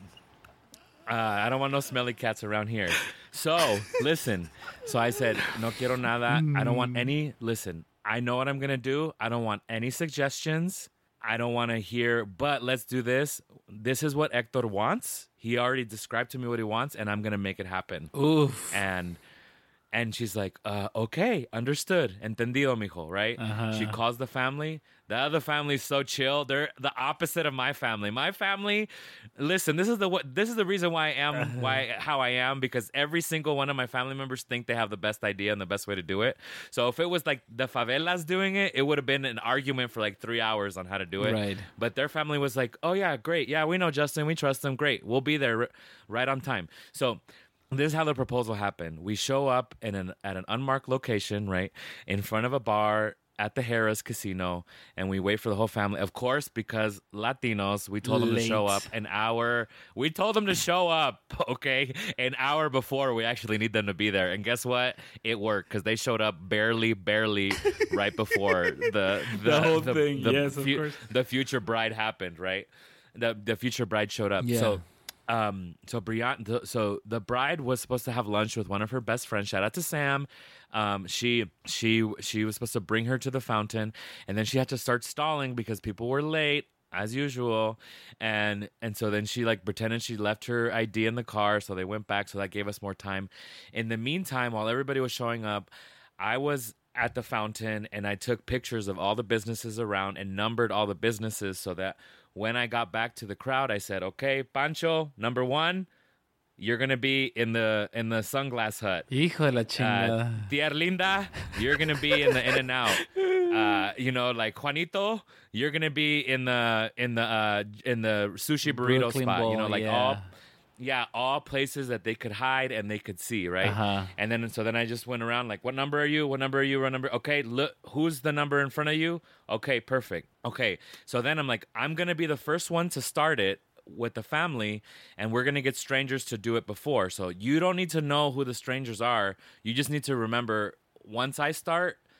Uh, I don't want no smelly cats around here. So, listen. So I said, no quiero nada. I don't want any... Listen, I know what I'm going to do. I don't want any suggestions. I don't want to hear, but let's do this. This is what Hector wants. He already described to me what he wants, and I'm going to make it happen. Oof. And... And she's like, uh, okay, understood. Entendido, mijo, right? Uh-huh. She calls the family. The other family's so chill. They're the opposite of my family. My family, listen, this is the what this is the reason why I am uh-huh. why how I am, because every single one of my family members think they have the best idea and the best way to do it. So if it was like the favelas doing it, it would have been an argument for like three hours on how to do it. Right. But their family was like, oh yeah, great. Yeah, we know Justin. We trust him. Great. We'll be there r- right on time. So this is how the proposal happened. We show up in an at an unmarked location, right, in front of a bar at the Harrah's Casino, and we wait for the whole family. Of course, because Latinos, we told them Late. to show up an hour. We told them to show up, okay, an hour before we actually need them to be there. And guess what? It worked, because they showed up barely, barely right before the the, The whole the, thing. The, Yes, of fu- course. the future bride happened, right? The the future bride showed up. Yeah. So. Um, so Brianna, so the bride was supposed to have lunch with one of her best friends. Shout out to Sam. Um, she she she was supposed to bring her to the fountain, and then she had to start stalling because people were late as usual. And and so then she like pretended she left her I D in the car, so they went back. So that gave us more time. In the meantime, while everybody was showing up, I was at the fountain and I took pictures of all the businesses around and numbered all the businesses so that when I got back to the crowd, I said, okay, Pancho, number one, you're going to be in the in the sunglass hut. Hijo de la chingada. Uh, Tia Linda, you're going to be in the in and out. Uh, you know, like Juanito, you're going to be in the in the uh, in the sushi burrito Brooklyn spot, Bowl, you know, like yeah. all Yeah, all places that they could hide and they could see, right? Uh-huh. And then so then I just went around like, what number are you? What number are you? What number? Okay, look, who's the number in front of you? Okay, perfect. Okay, so then I'm like, I'm gonna be the first one to start it with the family, and we're gonna get strangers to do it before. So you don't need to know who the strangers are. You just need to remember, once I start,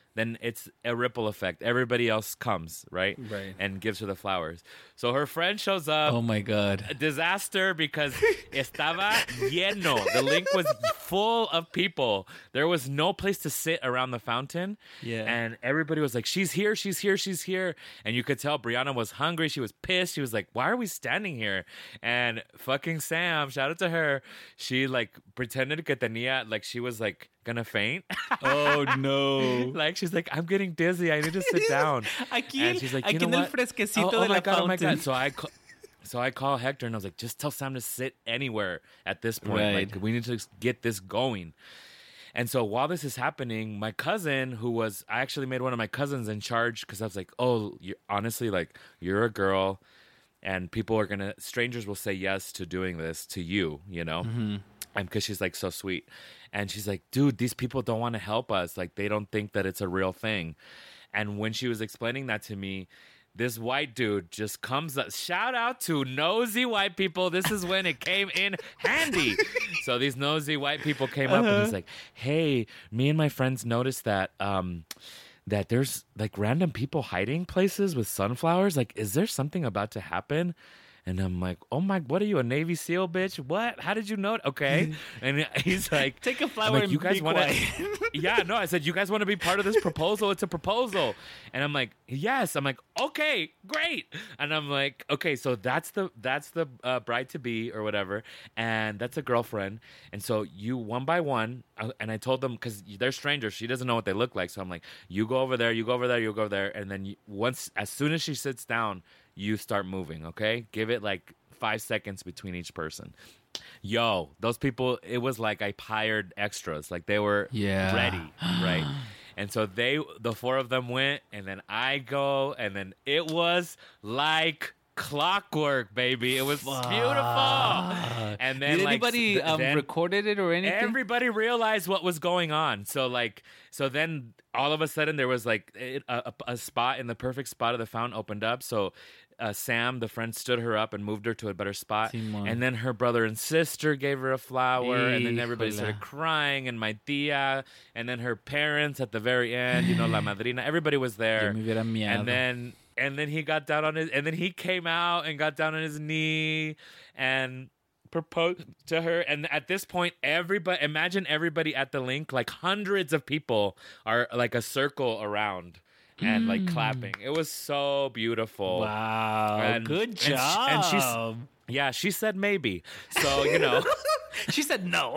then it's a ripple effect. Everybody else comes, right? Right. And gives her the flowers. So her friend shows up. Oh my God. A disaster because estaba lleno. The link was full of people. There was no place to sit around the fountain. Yeah. And everybody was like, she's here, she's here, she's here. And you could tell Brianna was hungry. She was pissed. She was like, why are we standing here? And fucking Sam, shout out to her. She like pretended que tenía, like she was like gonna faint. Oh no. Like she's like, I'm getting dizzy. I need to sit down. Aquí, and she's like, you aquí know en el what? fresquecito oh, oh de my la God, oh my fountain. God. So I, ca- so I call Hector and I was like, just tell Sam to sit anywhere at this point. Right. Like we need to get this going. And so while this is happening, my cousin, who was, I actually made one of my cousins in charge because I was like, oh, you honestly, like you're a girl and people are going to, strangers will say yes to doing this to you, you know? Mm-hmm. And because she's like so sweet. And she's like, dude, these people don't want to help us. Like they don't think that it's a real thing. And when she was explaining that to me, this white dude just comes up. Shout out to nosy white people. This is when it came in handy. So these nosy white people came up uh-huh. and he's like, hey, me and my friends noticed that um, that there's like random people hiding places with sunflowers. Like, is there something about to happen? And I'm like, oh my, what are you, a Navy SEAL, bitch? What? How did you know? Okay. And he's like, take a flower like, and you guys be want quiet. to? Yeah, no, I said, you guys want to be part of this proposal? It's a proposal. And I'm like, yes. I'm like, okay, great. And I'm like, okay, so that's the that's the uh, bride to be or whatever, and that's a girlfriend. And so you one by one, and I told them because they're strangers, she doesn't know what they look like. So I'm like, you go over there, you go over there, you go over there, and then you, once as soon as she sits down, you start moving, okay? Give it like five seconds between each person. Yo, those people, it was like I hired extras. Like they were yeah. ready, right? And so they, the four of them went, and then I go, and then it was like clockwork, baby. It was Fuck. beautiful. And then did like, anybody th- um, then recorded it or anything? Everybody realized what was going on. So like, so then all of a sudden there was like a, a, a spot in the perfect spot of the fountain opened up. So uh, Sam, the friend, stood her up and moved her to a better spot. Simon. And then her brother and sister gave her a flower. Híjole. And then everybody started crying. And my tia. And then her parents at the very end. You know, la madrina. Everybody was there. And then... And then he got down on his, and then he came out and got down on his knee and proposed to her. And at this point, everybody, imagine everybody at the link, like hundreds of people are like a circle around and mm. like clapping. It was so beautiful. Wow. And, good job. And, she, and she's, yeah, she said maybe. So, you know. She said no.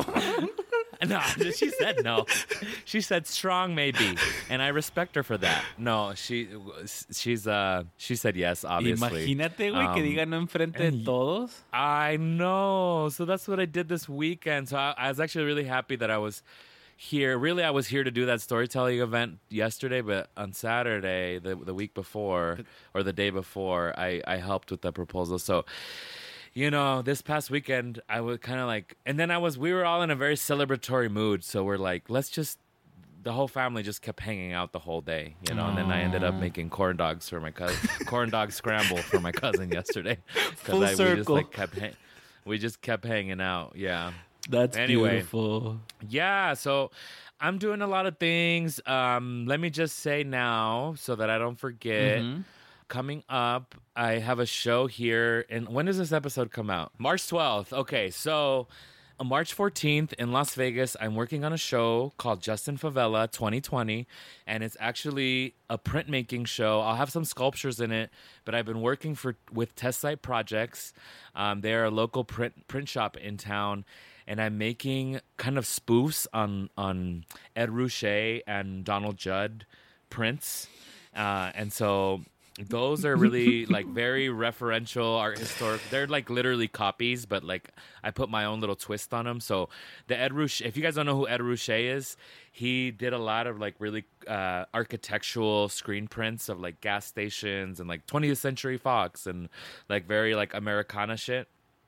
No, she said no. She said strong maybe, and I respect her for that. No, she she's uh she said yes, obviously. Imagínate, güey, um, que digan no enfrente de todos. I know. So that's what I did this weekend. So I, I was actually really happy that I was here. Really, I was here to do that storytelling event yesterday, but on Saturday, the the week before or the day before, I I helped with the proposal. So. You know, this past weekend, I was kind of like, and then I was, we were all in a very celebratory mood. So we're like, let's just, the whole family just kept hanging out the whole day, you know. Aww. And then I ended up making corn dogs for my cousin, corn dog scramble for my cousin yesterday. Full I, circle. We just, like, kept, ha- we just kept hanging out. Yeah. That's anyway, beautiful. Yeah. So I'm doing a lot of things. Um, let me just say now so that I don't forget. Mm-hmm. Coming up, I have a show here. And when does this episode come out? March twelfth. Okay, so on March fourteenth in Las Vegas, I'm working on a show called Justin Favela twenty twenty. And it's actually a printmaking show. I'll have some sculptures in it, but I've been working for with Test Site Projects. Um, they're a local print print shop in town. And I'm making kind of spoofs on, on Ed Ruscha and Donald Judd prints. Uh, and so... Those are really like very referential, art historic. They're like literally copies, but like I put my own little twist on them. So the Ed Ruscha, if you guys don't know who Ed Ruscha is, he did a lot of like really uh, architectural screen prints of like gas stations and like twentieth Century Fox and like very like Americana shit.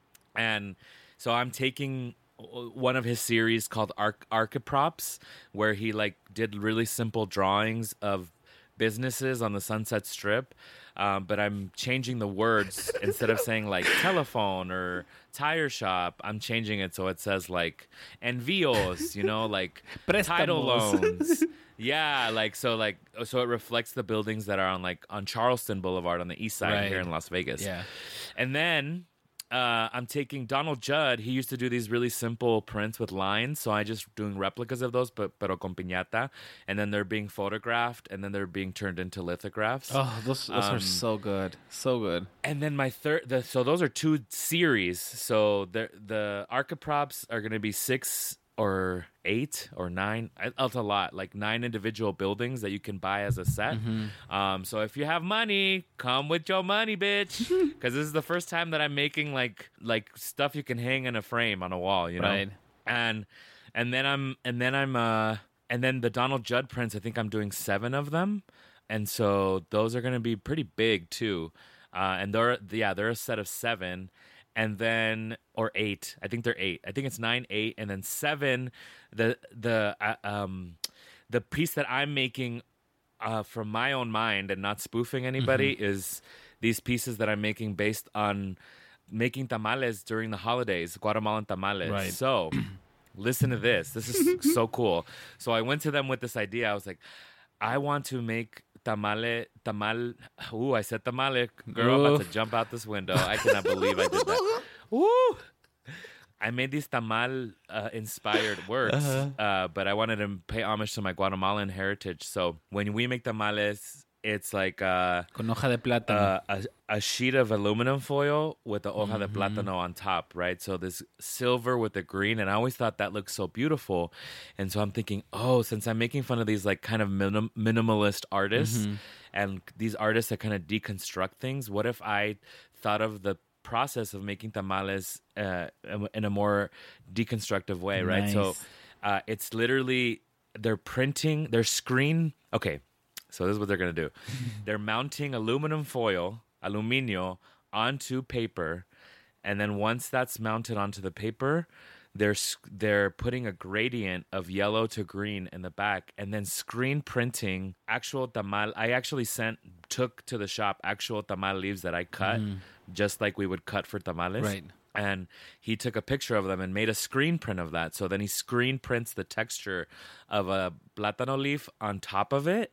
And so I'm taking one of his series called Arch- Archiprops, where he like did really simple drawings of businesses on the Sunset Strip, um, but I'm changing the words. Instead of saying like telephone or tire shop, I'm changing it so it says like envíos, you know, like title loans. Yeah, like so like so it reflects the buildings that are on like on Charleston Boulevard on the east side right. here in Las Vegas. Yeah. And then Uh, I'm taking Donald Judd. He used to do these really simple prints with lines, so I just doing replicas of those, but pero con piñata, and then they're being photographed, and then they're being turned into lithographs. Oh, those those um, are so good, so good. And then my third, the, so those are two series. So the the archiprops are going to be six or eight or nine. That's a lot, like nine individual buildings that you can buy as a set. Mm-hmm. Um, so if you have money, come with your money, bitch. Because this is the first time that I'm making like like stuff you can hang in a frame on a wall, you know. Right. And and then I'm and then I'm uh and then the Donald Judd prints. I think I'm doing seven of them, and so those are going to be pretty big too. Uh, and they're yeah they're a set of seven. And then, or eight. I think they're eight. I think it's nine, eight, and then seven. The the uh, um, the piece that I'm making uh, from my own mind and not spoofing anybody mm-hmm. is these pieces that I'm making based on making tamales during the holidays, Guatemalan tamales. Right. So, listen to this. This is so cool. So I went to them with this idea. I was like, I want to make tamale, tamal. Ooh, I said tamale. Girl, I'm about to jump out this window. I cannot believe I did that. Ooh. I made these tamal-inspired uh, works, uh-huh. uh, but I wanted to pay homage to my Guatemalan heritage. So when we make tamales, it's like uh, con hoja de plátano. Uh, a, a sheet of aluminum foil with the hoja mm-hmm. de plátano on top, right? So this silver with the green, and I always thought that looked so beautiful. And so I'm thinking, oh, since I'm making fun of these like kind of minim- minimalist artists mm-hmm. and these artists that kind of deconstruct things, what if I thought of the process of making tamales uh, in a more deconstructive way, right? Nice. So uh, it's literally, they're printing, they're screen, okay. So this is what they're going to do. They're mounting aluminum foil, aluminio, onto paper. And then once that's mounted onto the paper, they're they're putting a gradient of yellow to green in the back. And then screen printing actual tamal. I actually sent, took to the shop actual tamal leaves that I cut, mm. just like we would cut for tamales. Right. And he took a picture of them and made a screen print of that. So then he screen prints the texture of a plátano leaf on top of it.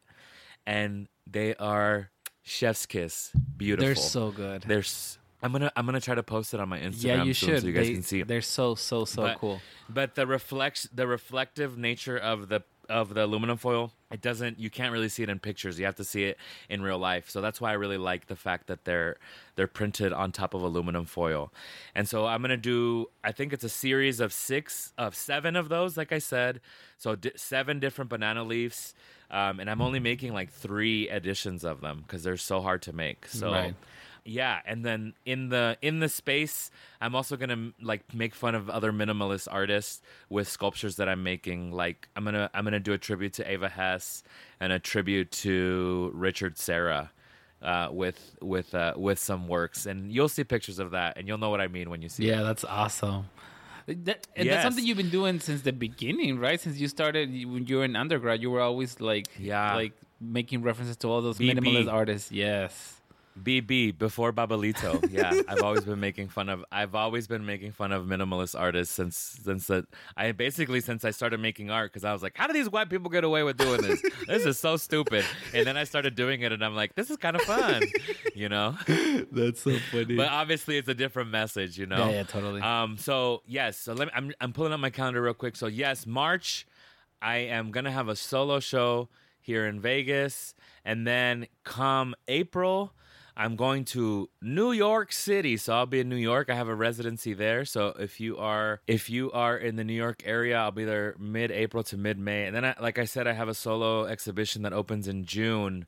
And they are chef's kiss, beautiful. They're so good. They're. I'm gonna. I'm gonna try to post it on my Instagram. Yeah, you soon should. So you guys they, can see it. They're so so so but, cool. But the reflex, the reflective nature of the of the aluminum foil, it doesn't. You can't really see it in pictures. You have to see it in real life. So that's why I really like the fact that they're they're printed on top of aluminum foil. And so I'm gonna do. I think it's a series of six of seven of those. Like I said, so di- seven different banana leaves. Um, and I'm only making like three editions of them because they're so hard to make. So, right. yeah. And then in the in the space, I'm also gonna like make fun of other minimalist artists with sculptures that I'm making. Like I'm gonna I'm gonna do a tribute to Ava Hess and a tribute to Richard Serra uh, with with uh, with some works. And you'll see pictures of that, and you'll know what I mean when you see. Yeah, it. That's awesome. That, and yes. that's something you've been doing since the beginning, right? Since you started when you were in undergrad, you were always like, yeah. like making references to all those B B. minimalist artists. Yes, B B before Babalito. Yeah, I've always been making fun of. I've always been making fun of minimalist artists since since that. I basically since I started making art because I was like, how do these white people get away with doing this? This is so stupid. And then I started doing it, and I'm like, this is kind of fun, you know. That's so funny. But obviously, it's a different message, you know. Yeah, yeah, totally. Um. So yes. So let me. I'm I'm pulling up my calendar real quick. So yes, March, I am gonna have a solo show here in Vegas, and then come April, I'm going to New York City, so I'll be in New York. I have a residency there, so if you are if you are in the New York area, I'll be there mid-April to mid-May. And then, I, like I said, I have a solo exhibition that opens in June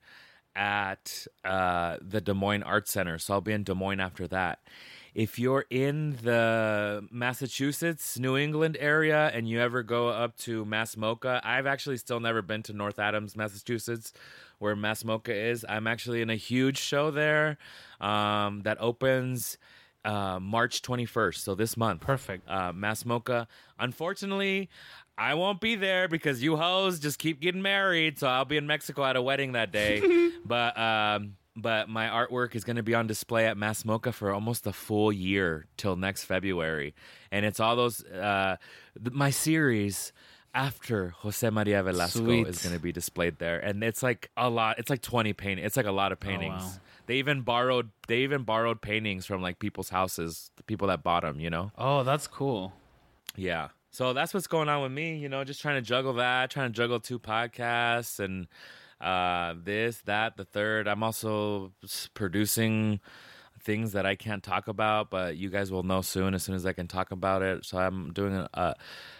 at uh, the Des Moines Art Center, so I'll be in Des Moines after that. If you're in the Massachusetts, New England area, and you ever go up to Mass MoCA, I've actually still never been to North Adams, Massachusetts, where Mass MoCA is. I'm actually in a huge show there um, that opens uh, March twenty-first, so this month. Perfect. Uh, Mass MoCA. Unfortunately, I won't be there because you hoes just keep getting married. So I'll be in Mexico at a wedding that day. but um, but my artwork is going to be on display at Mass Mocha for almost a full year till next February. And it's all those, uh, th- my series after Jose Maria Velasco Sweet. Is going to be displayed there. And it's like a lot. It's like twenty paintings. It's like a lot of paintings. Oh, wow. They even borrowed, they even borrowed paintings from like people's houses, the people that bought them, you know? Oh, that's cool. Yeah. So that's what's going on with me, you know, just trying to juggle that, trying to juggle two podcasts and uh, this, that, the third. I'm also producing things that I can't talk about, but you guys will know soon as soon as I can talk about it. So I'm doing a, a,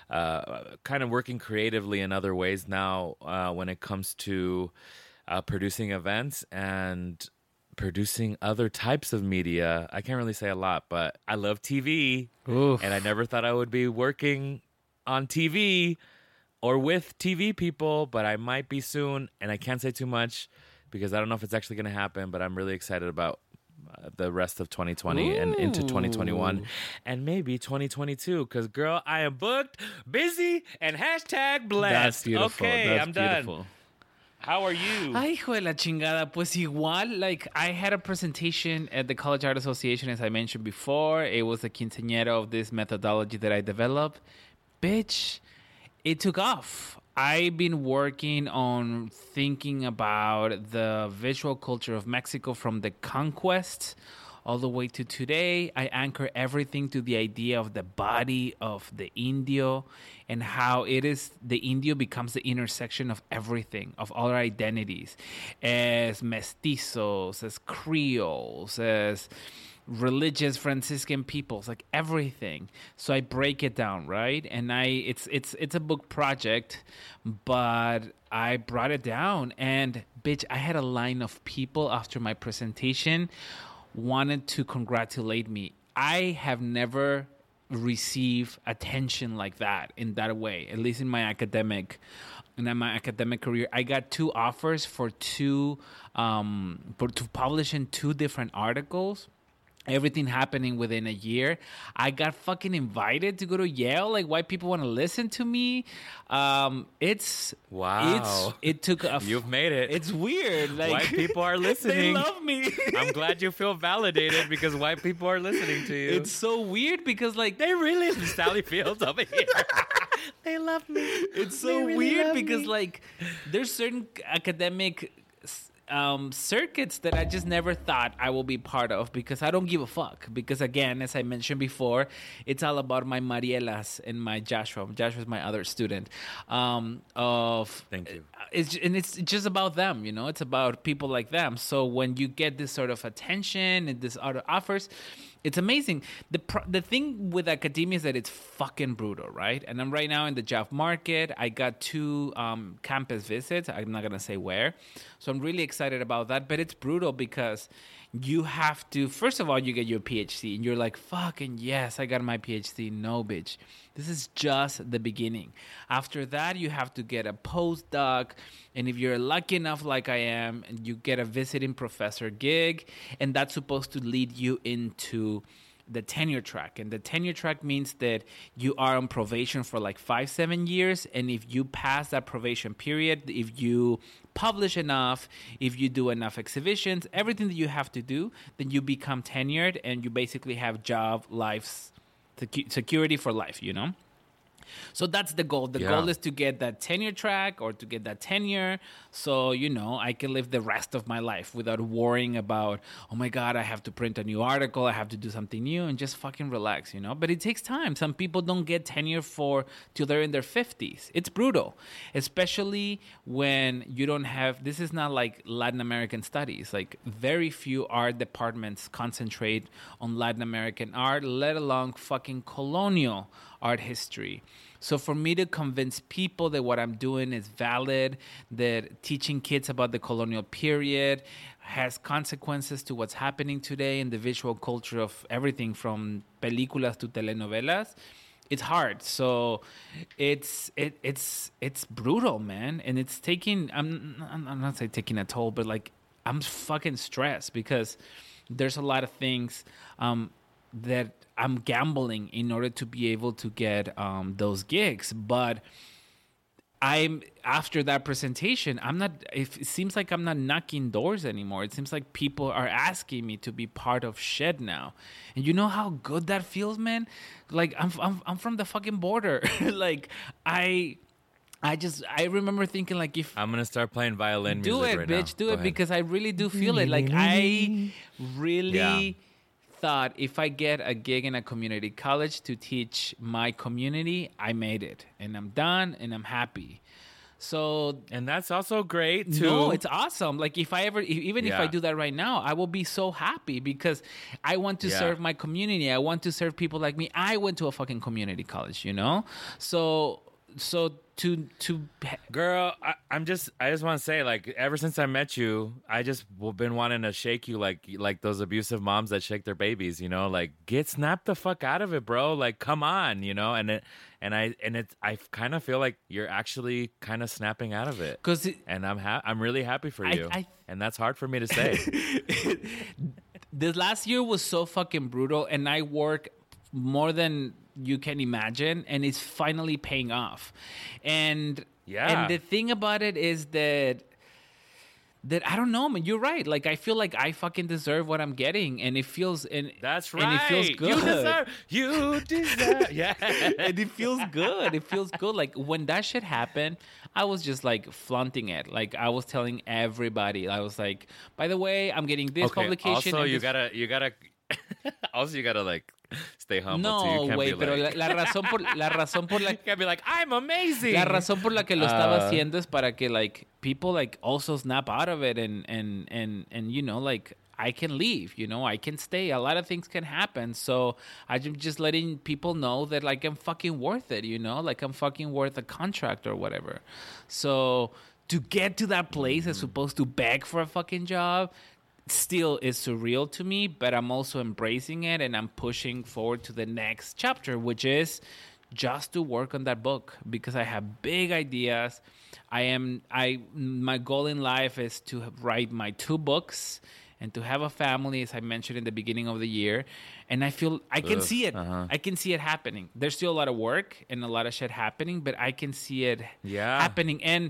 a kind of working creatively in other ways now uh, when it comes to uh, producing events and producing other types of media. I can't really say a lot, but I love T V. Oof. And I never thought I would be working on T V or with T V people, but I might be soon. And I can't say too much because I don't know if it's actually going to happen, but I'm really excited about uh, the rest of twenty twenty Ooh. And into twenty twenty-one and maybe twenty twenty-two because, girl, I am booked, busy, and hashtag blessed. That's beautiful. Okay, That's I'm beautiful. done. How are you? Ay, hijo de la chingada. Pues igual, like, I had a presentation at the College Art Association, as I mentioned before. It was a quinceañera of this methodology that I developed. Bitch, it took off. I've been working on thinking about the visual culture of Mexico from the conquest all the way to today. I anchor everything to the idea of the body of the Indio and how it is the Indio becomes the intersection of everything, of all our identities, as mestizos, as Creoles, as religious Franciscan peoples, like everything. So I break it down, right? And I it's it's it's a book project, but I brought it down and bitch, I had a line of people after my presentation wanted to congratulate me. I have never received attention like that in that way, at least in my academic in my academic career. I got two offers for two um for to publish in two different articles. Everything happening within a year. I got fucking invited to go to Yale. Like, white people want to listen to me. Um, it's wow. It's, it took a. You've made it. It's weird. Like, white people are listening. They love me. I'm glad you feel validated because white people are listening to you. It's so weird because like they really Sally Fields over here. They love me. It's so really weird because me. Like there's certain academic Um, circuits that I just never thought I will be part of because I don't give a fuck. Because again, as I mentioned before, it's all about my Marielas and my Joshua. Joshua's my other student. Um, of Thank you. It's and it's just about them, you know. It's about people like them. So when you get this sort of attention and this other offers, it's amazing. The pro- the thing with academia is that it's fucking brutal, right? And I'm right now in the job market. I got two um, campus visits. I'm not going to say where. So I'm really excited about that. But it's brutal because you have to, first of all, you get your PhD. And you're like, fucking yes, I got my PhD. No, bitch. This is just the beginning. After that, you have to get a postdoc. And if you're lucky enough like I am, you get a visiting professor gig. And that's supposed to lead you into the tenure track. And the tenure track means that you are on probation for like five, seven years. And if you pass that probation period, if you publish enough, if you do enough exhibitions, everything that you have to do, then you become tenured and you basically have job, life, security for life, you know? So that's the goal. The yeah. goal is to get that tenure track or to get that tenure so, you know, I can live the rest of my life without worrying about, oh, my God, I have to print a new article. I have to do something new and just fucking relax, you know. But it takes time. Some people don't get tenure for till they're in their fifties. It's brutal, especially when you don't have, this is not like Latin American studies. Like very few art departments concentrate on Latin American art, let alone fucking colonial art history. So for me to convince people that what I'm doing is valid, that teaching kids about the colonial period has consequences to what's happening today in the visual culture of everything from películas to telenovelas, it's hard. So it's it it's it's brutal, man, and it's taking I'm I'm not saying taking a toll, but like I'm fucking stressed because there's a lot of things. Um, that I'm gambling in order to be able to get um, those gigs. But I'm after that presentation, I'm not. It seems like I'm not knocking doors anymore. It seems like people are asking me to be part of Shed now, and you know how good that feels, man. Like I'm, I'm, I'm from the fucking border. Like I, I just, I remember thinking like if I'm gonna start playing violin do music it, right bitch, now. do Go it ahead. because I really do feel it. Like I really. Yeah. Thought if I get a gig in a community college to teach my community, I made it, and I'm done, and I'm happy. So, and that's also great too. No, it's awesome. Like if I ever, even yeah. if I do that right now, I will be so happy because I want to yeah. serve my community. I want to serve people like me. I went to a fucking community college, you know. So, so to to girl, I, I'm just I just want to say, like, ever since I met you, I just been wanting to shake you like like those abusive moms that shake their babies, you know, like get snapped the fuck out of it, bro. Like, come on, you know, and it and I and it I kind of feel like you're actually kind of snapping out of it, because and I'm ha- I'm really happy for you, I, I, and that's hard for me to say. This last year was so fucking brutal, and I work more than you can imagine, and it's finally paying off. And yeah, and the thing about it is that that I don't know, man. You're right. Like I feel like I fucking deserve what I'm getting, and it feels and that's right. And it feels good. You deserve. You deserve. Yeah, and it feels good. It feels good. Like when that shit happened, I was just like flaunting it. Like I was telling everybody. I was like, by the way, I'm getting this okay, publication. Also, you this... gotta, you gotta. also, you gotta like stay humble. No, too. You can't güey, be pero like... la, la razón por la razón por la you can't be like I'm amazing. La razón por la que lo estaba uh, haciendo es para que like people like also snap out of it and and and and you know like I can leave, you know, I can stay. A lot of things can happen. So I'm just letting people know that like I'm fucking worth it, you know, like I'm fucking worth a contract or whatever. So to get to that place as supposed to beg for a fucking job still is surreal to me, but I'm also embracing it and I'm pushing forward to the next chapter, which is just to work on that book because I have big ideas. I am I my goal in life is to write my two books and to have a family, as I mentioned in the beginning of the year. And I feel I can Ugh, see it. uh-huh. I can see it happening. There's still a lot of work and a lot of shit happening, but I can see it yeah. happening. And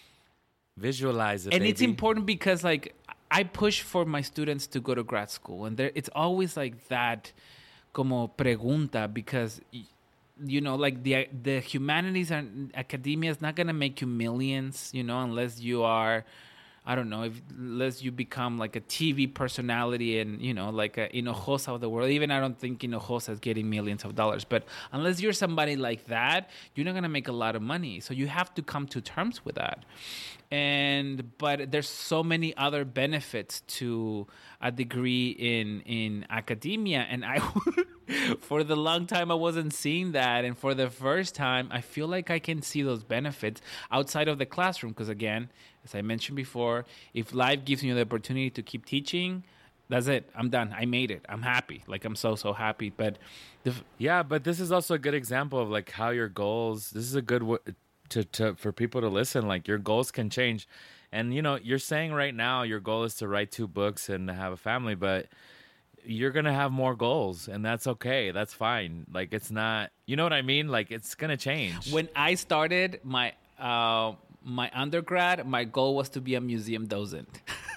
visualize it, and baby. it's important because like I push for my students to go to grad school, and there it's always like that como pregunta because you know like the the humanities and academia is not going to make you millions, you know, unless you are I don't know, if unless you become like a T V personality and, you know, like a Hinojosa of the world. Even I don't think Hinojosa is getting millions of dollars. But unless you're somebody like that, you're not going to make a lot of money. So you have to come to terms with that. And but there's so many other benefits to a degree in in academia, and I for the long time I wasn't seeing that, and for the first time I feel like I can see those benefits outside of the classroom because again, as I mentioned before, if life gives you the opportunity to keep teaching, that's it. I'm done. I made it. I'm happy. Like I'm so so happy. But the, yeah, but this is also a good example of like how your goals. This is a good w- to to for people to listen. Like your goals can change, and you know you're saying right now your goal is to write two books and have a family, but you're gonna have more goals, and that's okay. That's fine. Like it's not. You know what I mean? Like it's gonna change. When I started my uh, my undergrad, my goal was to be a museum docent.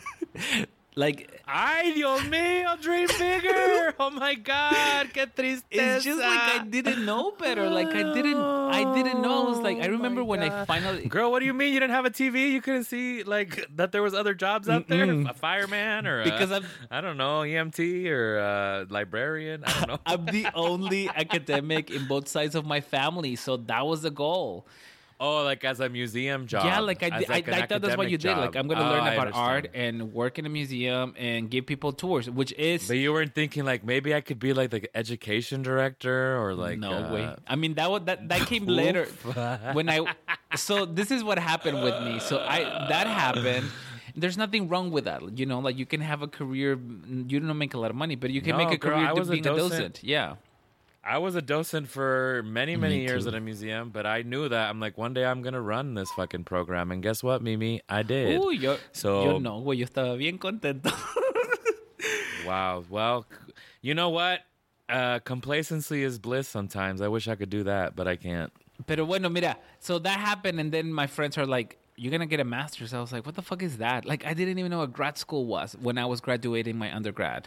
Like, ay, Dios mío, dream bigger. Oh my God, qué tristeza. It's just like I didn't know better. Like I didn't, I didn't know. I was like, I remember oh when God. I finally. Girl, what do you mean you didn't have a T V? You couldn't see like that there was other jobs out Mm-mm. there, a fireman or because a, I'm, I don't know, E M T or a librarian. I don't know. I'm the only academic in both sides of my family, so that was the goal. Oh, like as a museum job. Yeah, like I, as, did, like, I, I thought that's what you job. did. Like I'm gonna oh, learn I about understand. art and work in a museum and give people tours, which is. But you weren't thinking like maybe I could be like the education director or like. No uh, way. I mean that was, that that came later when I. So this is what happened with me. So I that happened. There's nothing wrong with that, you know. Like you can have a career. You don't make a lot of money, but you can no, make a girl, career I was being a a docent. docent. Yeah. I was a docent for many, many Me years too. at a museum, but I knew that I'm like, one day I'm gonna run this fucking program, and guess what, Mimi? I did. Uy, yo, so yo no, güey, yo estaba bien contento. Wow. Well, you know what? Uh, complacency is bliss sometimes. I wish I could do that, but I can't. Pero bueno, mira, so that happened, and then my friends are like, you're going to get a master's. I was like, what the fuck is that? Like, I didn't even know what grad school was when I was graduating my undergrad.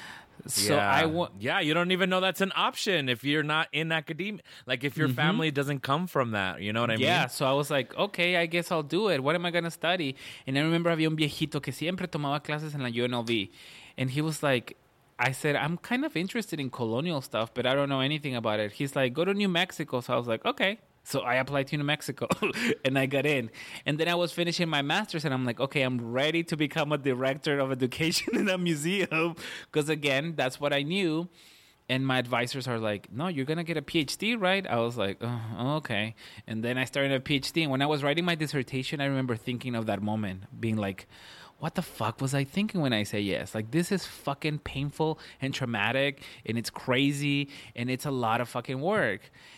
So yeah. I want. Yeah, you don't even know that's an option if you're not in academia. Like if your mm-hmm. family doesn't come from that, you know what I mean? Yeah, so I was like, okay, I guess I'll do it. What am I going to study? And I remember había un viejito que siempre tomaba clases en la U N L V. And he was like, I said, I'm kind of interested in colonial stuff, but I don't know anything about it. He's like, go to New Mexico. So I was like, okay. So I applied to New Mexico and I got in. And then I was finishing my master's and I'm like, okay, I'm ready to become a director of education in a museum. Because again, that's what I knew. And my advisors are like, no, you're going to get a PhD, right? I was like, oh, okay. And then I started a PhD. And when I was writing my dissertation, I remember thinking of that moment, being like, what the fuck was I thinking when I say yes? Like, this is fucking painful and traumatic and it's crazy and it's a lot of fucking work.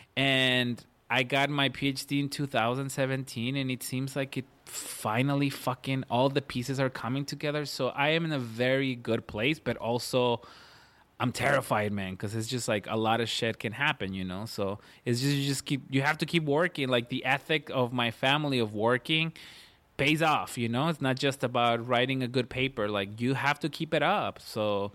And I got my PhD in two thousand seventeen, and it seems like it finally fucking all the pieces are coming together. So I am in a very good place, but also I'm terrified, man, because it's just like a lot of shit can happen, you know? So it's just, you just keep, you have to keep working. Like the ethic of my family of working pays off, you know? It's not just about writing a good paper. Like you have to keep it up. So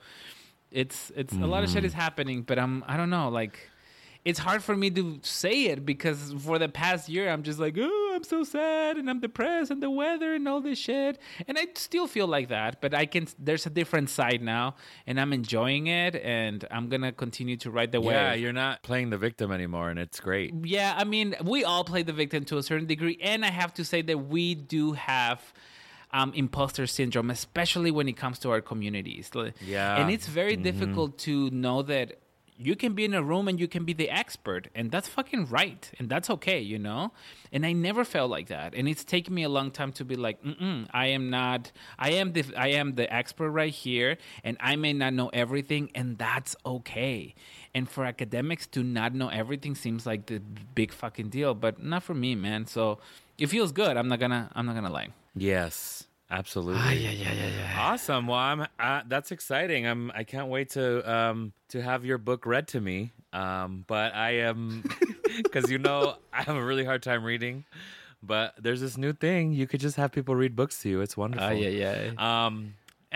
it's, it's mm-hmm. a lot of shit is happening, but I'm, I don't know, like, it's hard for me to say it because for the past year, I'm just like, oh, I'm so sad and I'm depressed and the weather and all this shit. And I still feel like that, but I can, there's a different side now and I'm enjoying it and I'm going to continue to ride the wave. Yeah, you're not playing the victim anymore and it's great. Yeah, I mean, we all play the victim to a certain degree. And I have to say that we do have Um, imposter syndrome, especially when it comes to our communities. Yeah. And it's very mm-hmm. difficult to know that you can be in a room and you can be the expert, and that's fucking right, and that's okay, you know? And I never felt like that, and it's taken me a long time to be like, mm-mm, I am not, I am the, I am the expert right here, and I may not know everything, and that's okay. And for academics to not know everything seems like the big fucking deal, but not for me, man. So it feels good. I'm not gonna, I'm not gonna lie. Yes. Absolutely. Ah, yeah, yeah, yeah, yeah. Awesome. Well, I'm. Uh, that's exciting. I'm. I can't wait to um to have your book read to me. Um, but I am because you know I have a really hard time reading. But there's this new thing. You could just have people read books to you. It's wonderful. Ah, yeah, yeah. Um.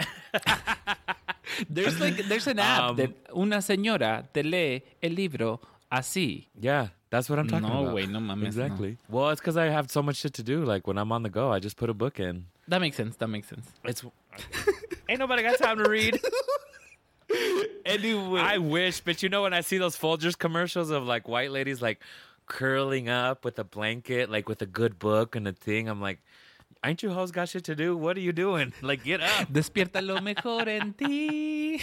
there's like there's an app um, that una señora te lee el libro así. Yeah. That's what I'm talking no, about. No, wait, no mames. Exactly. No. Well, it's because I have so much shit to do. Like, when I'm on the go, I just put a book in. That makes sense. That makes sense. It's ain't nobody got time to read. Anyway. I wish, but you know when I see those Folgers commercials of, like, white ladies, like, curling up with a blanket, like, with a good book and a thing, I'm like, ain't you hoes got shit to do? What are you doing? Like, get up. Despierta lo mejor en ti.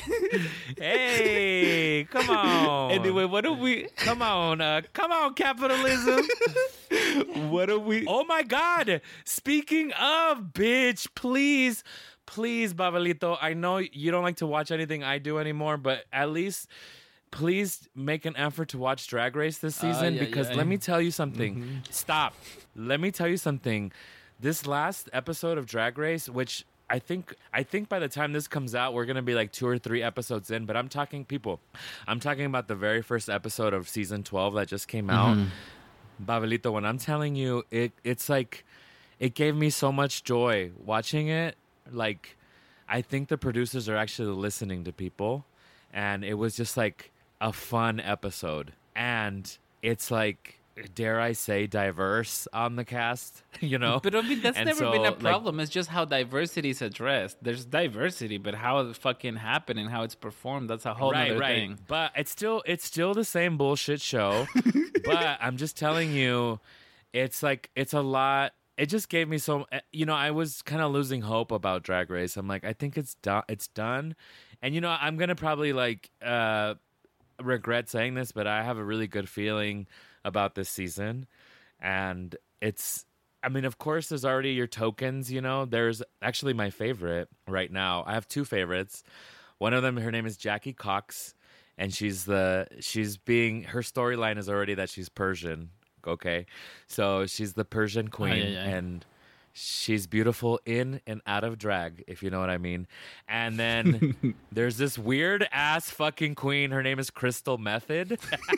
Hey, come on. Anyway, what do we... Come on. Uh, come on, capitalism. What are we... Oh, my God. Speaking of, bitch, please, please, Babalito, I know you don't like to watch anything I do anymore, but at least... Please make an effort to watch Drag Race this season uh, yeah, because yeah, let yeah. me tell you something. Mm-hmm. Stop. Let me tell you something. This last episode of Drag Race, which I think I think by the time this comes out, we're going to be like two or three episodes in. But I'm talking, people, I'm talking about the very first episode of season twelve that just came out. Mm-hmm. Babelito, when I'm telling you, it it's like, it gave me so much joy watching it. Like, I think the producers are actually listening to people. And it was just like a fun episode. And it's like... dare I say, diverse on the cast, you know? But I mean, that's and never so, been a problem. Like, it's just how diversity is addressed. There's diversity, but how it fucking happened and how it's performed, that's a whole right, other right. thing. But it's still it's still the same bullshit show. But I'm just telling you, it's like, it's a lot. It just gave me so, you know, I was kind of losing hope about Drag Race. I'm like, I think it's done. It's done. And, you know, I'm going to probably like uh, regret saying this, but I have a really good feeling about this season. And it's, I mean, of course, there's already your tokens, you know. There's actually my favorite right now. I have two favorites. One of them, her name is Jackie Cox, and she's the, she's being, her storyline is already that she's Persian, okay? So she's the Persian queen, oh, yeah, yeah. and She's beautiful in and out of drag, if you know what I mean. And then there's this weird ass fucking queen. Her name is Crystal Method.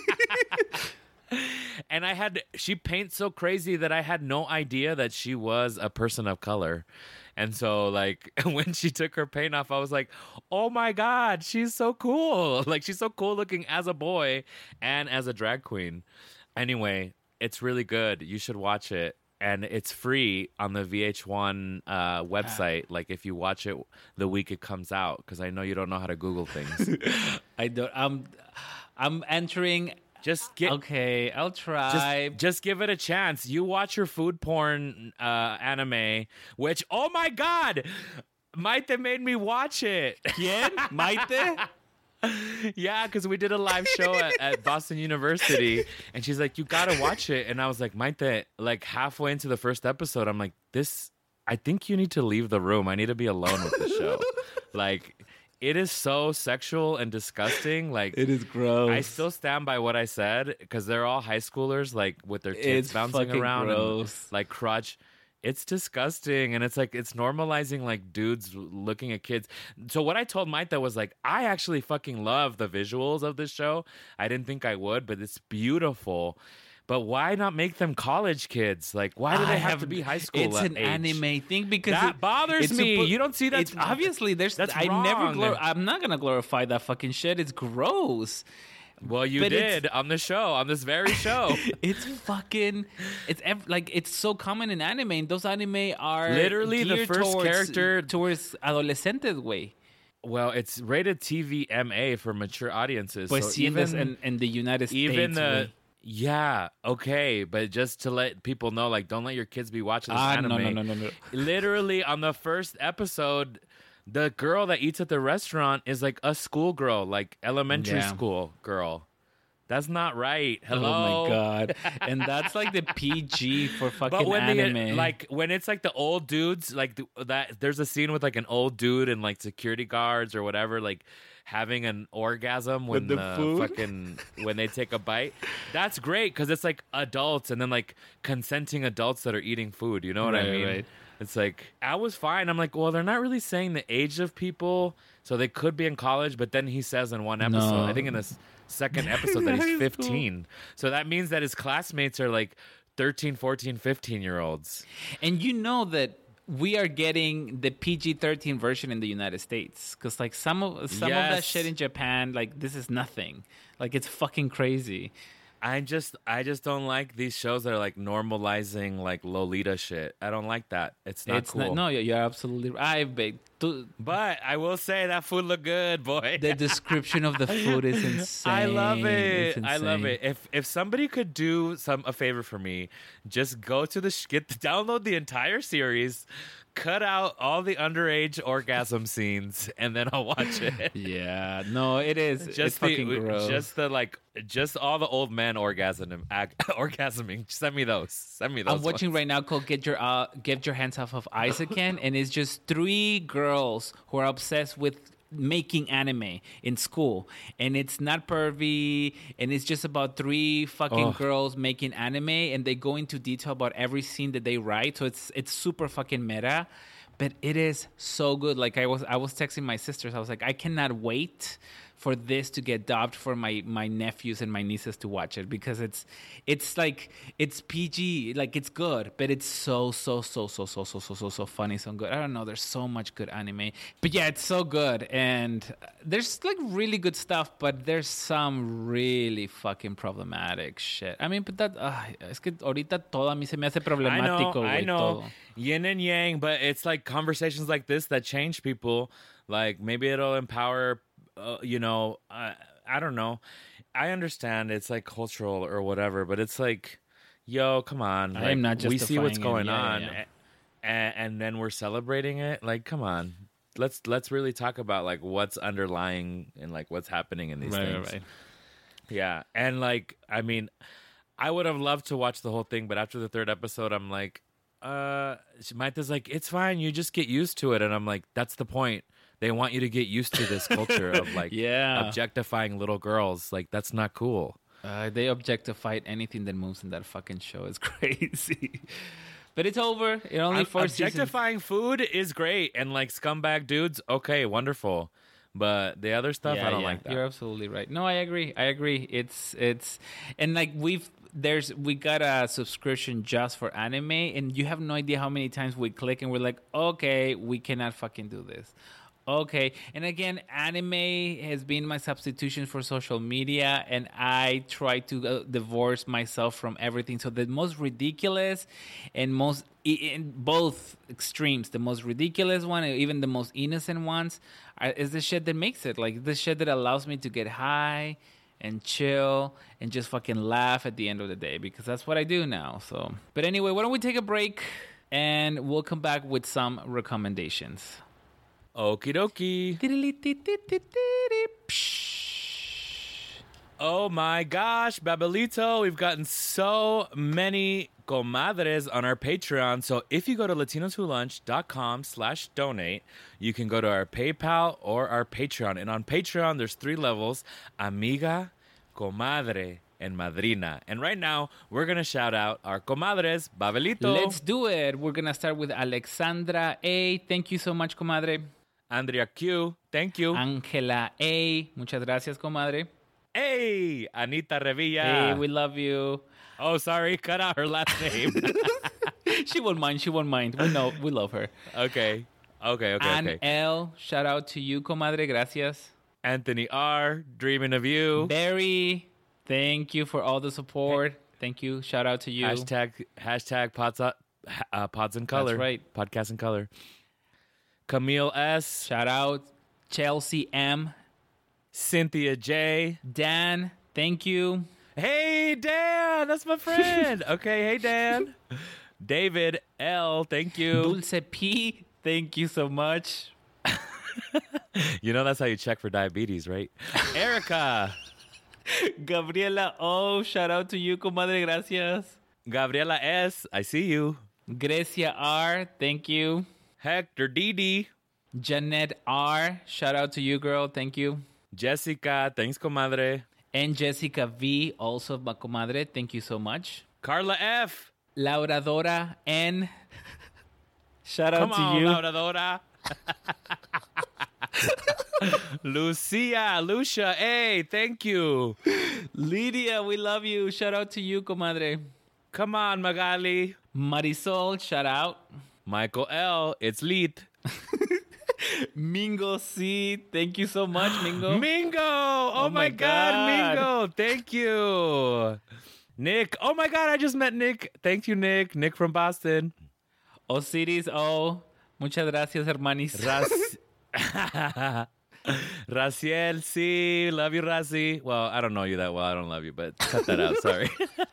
And I had, she paints so crazy that I had no idea that she was a person of color. And so, like, when she took her paint off, I was like, oh my God, she's so cool. Like, she's so cool looking as a boy and as a drag queen. Anyway, it's really good. You should watch it. And it's free on the V H one uh, website. Like, if you watch it the week it comes out, because I know you don't know how to Google things. I don't. I'm, I'm entering. Just get okay. I'll try. Just, just give it a chance. You watch your food porn uh, anime, which oh my God, Maite made me watch it. ¿Quién? Maite? Yeah, because we did a live show at, at Boston University, and she's like, "You gotta watch it." And I was like, "Maite," like halfway into the first episode, I'm like, "This, I think you need to leave the room. I need to be alone with the show." Like. It is so sexual and disgusting. Like it is gross. I still stand by what I said because they're all high schoolers, like with their tits it's bouncing around, gross. And, like crotch. It's disgusting, and it's like it's normalizing like dudes looking at kids. So what I told Maite was like, I actually fucking love the visuals of this show. I didn't think I would, but it's beautiful. But why not make them college kids? Like, why do they have, have to be high school? It's an age? anime thing because that it, bothers me. Suppo- you don't see that. It's obviously there's. That's I wrong. never. Glor- I'm not gonna glorify that fucking shit. It's gross. Well, you but did on the show, on this very show. It's fucking. It's ev- like it's so common in anime. And those anime are literally the first towards, character towards adolescentes way. Well, it's rated T V M A for mature audiences. Pues so sí, even in, in the United States, even the. Way. Yeah, okay, but just to let people know, like, don't let your kids be watching this ah, anime. No, no, no, no, no. Literally, on the first episode, the girl that eats at the restaurant is like a schoolgirl, like elementary yeah. school girl. That's not right. Hello? Oh my God. And that's like the P G for fucking but when anime. They, like when it's like the old dudes, like that. There's a scene with like an old dude and like security guards or whatever, like having an orgasm when with the uh, food? fucking when they take a bite. That's great because it's like adults and then like consenting adults that are eating food. You know what right, I mean? Right. It's like I was fine. I'm like, well, they're not really saying the age of people, so they could be in college. But then he says in one episode, no. I think in this second episode, that he's fifteen. So that means that his classmates are like thirteen, fourteen, fifteen year olds. And you know that we are getting the P G thirteen version in the United States because like some of some yes. of that shit in Japan, like this is nothing. Like it's fucking crazy. I just I just don't like these shows that are like normalizing like Lolita shit. I don't like that. It's not it's cool. Not, no, you're absolutely right. I, but I will say that food looked good, boy. The description of the food is insane. I love it. I love it. If if somebody could do some a favor for me, just go to the sh- get download the entire series. Cut out all the underage orgasm scenes, and then I'll watch it. Yeah, no, it is just it's the, fucking gross. Just the like, just all the old men orgasming, orgasming. Send me those. Send me those. I'm watching ones. right now called "Get Your uh, Get Your Hands Off of Ice Again," and it's just three girls who are obsessed with making anime in school, and it's not pervy, and it's just about three fucking Ugh. girls making anime, and they go into detail about every scene that they write. So it's it's super fucking meta, but it is so good. Like I was I was texting my sisters. I was like, I cannot wait for this to get dubbed for my my nephews and my nieces to watch it because it's it's like it's P G, like it's good, but it's so so so so so so so so so funny, so good. I don't know, there's so much good anime, but yeah, it's so good, and there's like really good stuff, but there's some really fucking problematic shit. I mean, but that uh, es que ahorita todo a mí se me hace problemático. I know, I know. Todo. Yin and yang, but it's like conversations like this that change people. Like maybe it'll empower. Uh, you know, I, I don't know. I understand it's like cultural or whatever, but it's like, yo, come on. Like, I'm not we see what's going yeah, on, yeah, yeah. And, and then we're celebrating it. Like, come on. Let's let's really talk about like what's underlying and like what's happening in these right, things. Right, right. Yeah, and like, I mean, I would have loved to watch the whole thing, but after the third episode, I'm like, uh, Maita's like, it's fine. You just get used to it, and I'm like, that's the point. They want you to get used to this culture of like yeah. objectifying little girls. Like that's not cool. Uh, they objectify anything that moves in that fucking show. It's crazy. But it's over. It only four Objectifying seasons. food is great, and like scumbag dudes, okay, wonderful. But the other stuff, Yeah, I don't yeah. like that. You're absolutely right. No, I agree. I agree. It's it's and like we've there's we got a subscription just for anime, and you have no idea how many times we click and we're like, okay, we cannot fucking do this. Okay, and again, anime has been my substitution for social media, and I try to uh, divorce myself from everything. So the most ridiculous and most in both extremes, the most ridiculous one, and even the most innocent ones, are, is the shit that makes it. Like the shit that allows me to get high and chill and just fucking laugh at the end of the day, because that's what I do now. So, but anyway, why don't we take a break and we'll come back with some recommendations. Okie dokie. Oh my gosh, Babelito, we've gotten so many comadres on our Patreon. So if you go to latinos who lunch dot com slash donate, you can go to our PayPal or our Patreon. And on Patreon, there's three levels: amiga, comadre, and madrina. And right now, we're going to shout out our comadres. Babelito. Let's do it. We're going to start with Alexandra A. Thank you so much, comadre. Andrea Q. Thank you. Angela A. Muchas gracias, comadre. Hey, Anita Revilla. Hey, we love you. Oh, sorry. Cut out her last name. She won't mind. She won't mind. We know. We love her. Okay. Okay, okay, Ann okay. L. Shout out to you, comadre. Gracias. Anthony R. Dreaming of you. Barry. Thank you for all the support. Thank you. Shout out to you. Hashtag, hashtag pods, uh, pods in color. That's right. Podcast in color. Camille S. Shout out. Chelsea M. Cynthia J. Dan. Thank you. Hey, Dan. That's my friend. Okay. Hey, Dan. David L. Thank you. Dulce P. Thank you so much. You know that's how you check for diabetes, right? Erica. Gabriela O. Shout out to you, comadre. Gracias. Gabriela S. I see you. Grecia R. Thank you. Hector Didi. Jeanette R. Shout out to you, girl. Thank you. Jessica. Thanks, comadre. And Jessica V. Also, my comadre. Thank you so much. Carla F. Lauradora N. Shout out Come to on, you. Lauradora. Lucia. Lucia A. Thank you. Lydia, we love you. Shout out to you, comadre. Come on, Magali. Marisol, shout out. Michael L. It's lit. Mingo C. Thank you so much, Mingo. Mingo. Oh, oh my, my God. God, Mingo. Thank you. Nick. Oh my God, I just met Nick. Thank you, Nick. Nick from Boston. Osiris O. Muchas gracias, hermanis. Ras- Raciel, sí. Love you, Raci. Well, I don't know you that well. I don't love you, but cut that out. Sorry.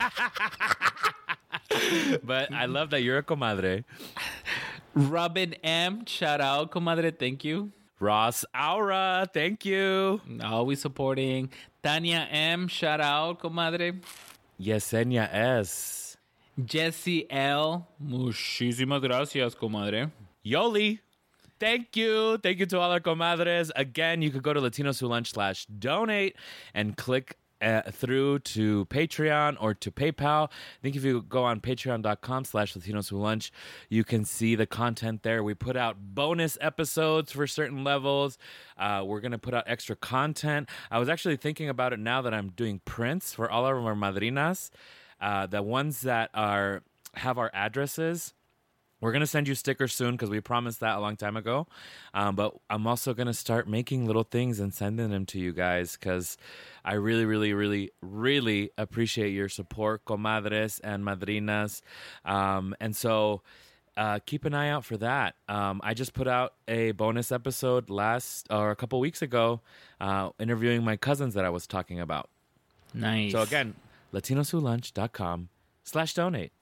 But I love that you're a comadre. Robin M. Shout out, comadre. Thank you. Ross Aura. Thank you. Always supporting. Tanya M. Shout out, comadre. Yesenia S. Jesse L. Muchísimas gracias, comadre. Yoli. Thank you. Thank you to all our comadres. Again, you could go to latinos who lunch slash donate and click uh, through to Patreon or to PayPal. I think if you go on patreon.com slash latinos who lunch, you can see the content there. We put out bonus episodes for certain levels. Uh, we're going to put out extra content. I was actually thinking about it now that I'm doing prints for all of our madrinas. Uh, the ones that are have our addresses. We're going to send you stickers soon because we promised that a long time ago. Um, but I'm also going to start making little things and sending them to you guys because I really, really, really, really appreciate your support, comadres and madrinas. Um, and so uh, keep an eye out for that. Um, I just put out a bonus episode last or a couple weeks ago uh, interviewing my cousins that I was talking about. Nice. So again, latinos who lunch dot com slash donate.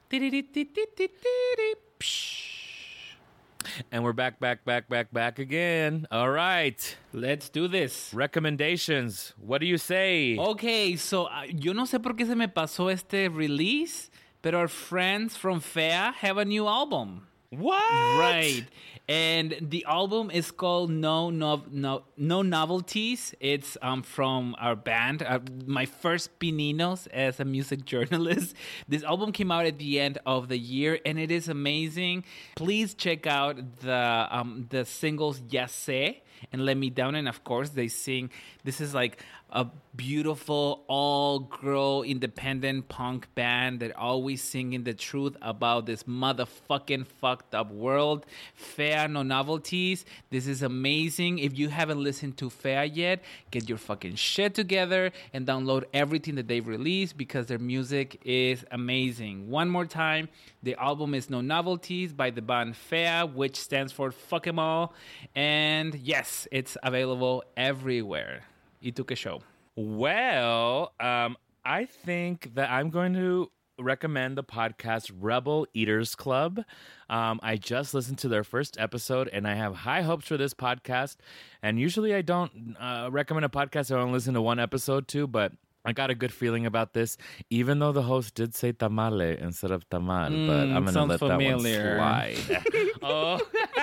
And we're back, back, back, back, back again. All right. Let's do this. Recommendations. What do you say? Okay, so uh, yo no sé por qué se me pasó este release, pero our friends from F E A have a new album. What? Right. And the album is called No No No No Novelties. It's um from our band, uh, my first Pininos as a music journalist. This album came out at the end of the year, and it is amazing. Please check out the um the singles Ya Sé and Let Me Down, and of course they sing. This is like a beautiful all-girl independent punk band that always singing the truth about this motherfucking fucked up world. Fea No Novelties. This is amazing. If you haven't listened to Fea yet, get your fucking shit together and download everything that they've released because their music is amazing. One more time, the album is No Novelties by the band Fea, which stands for Fuck 'Em All. And yes, it's available everywhere. ¿Y tú qué show? Well, um, I think that I'm going to recommend the podcast Rebel Eaters Club. Um, I just listened to their first episode, and I have high hopes for this podcast. And usually I don't uh, recommend a podcast I only listen to one episode to, but I got a good feeling about this, even though the host did say tamale instead of tamal. Mm, but I'm going to let familiar. that one slide. oh.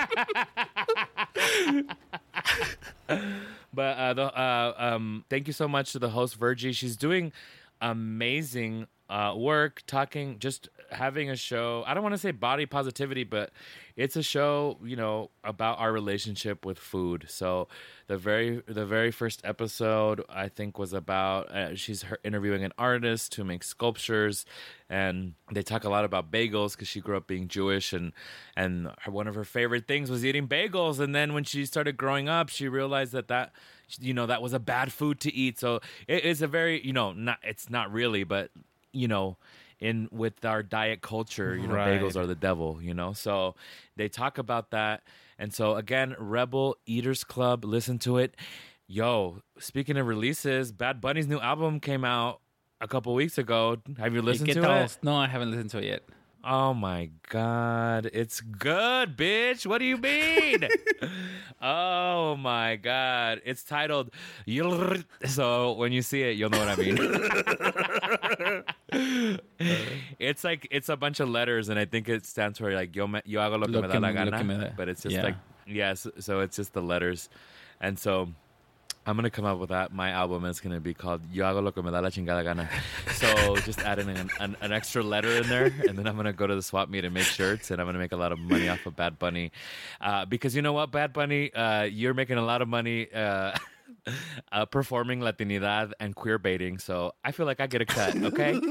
But uh, the, uh, um, thank you so much to the host, Virgie. She's doing amazing uh, work, talking, just having a show. I don't want to say body positivity, but it's a show, you know, about our relationship with food. So the very the very first episode, I think, was about uh, she's her interviewing an artist who makes sculptures, and they talk a lot about bagels because she grew up being Jewish, and and her, one of her favorite things was eating bagels. And then when she started growing up, she realized that that you know that was a bad food to eat. So it is a very you know not it's not really, but you know. In with our diet culture, you know, right. Bagels are the devil, you know. So they talk about that, and so again, Rebel Eaters Club. Listen to it, yo. Speaking of releases, Bad Bunny's new album came out a couple weeks ago. Have you listened to it? No, I haven't listened to it yet. Oh my God, it's good, bitch. What do you mean? Oh my God, it's titled. So when you see it, you'll know what I mean. It's like it's a bunch of letters, and I think it stands for like yo me, yo hago lo que lo me da la gana, but it's just yeah. like yes, yeah, so it's just the letters, and so. I'm going to come up with that. My album is going to be called Yo hago lo que me da la chingada gana. So just add in an, an, an extra letter in there, and then I'm going to go to the swap meet and make shirts, and I'm going to make a lot of money off of Bad Bunny. Uh, because you know what, Bad Bunny, uh, you're making a lot of money uh, uh, performing Latinidad and queer baiting, so I feel like I get a cut, okay?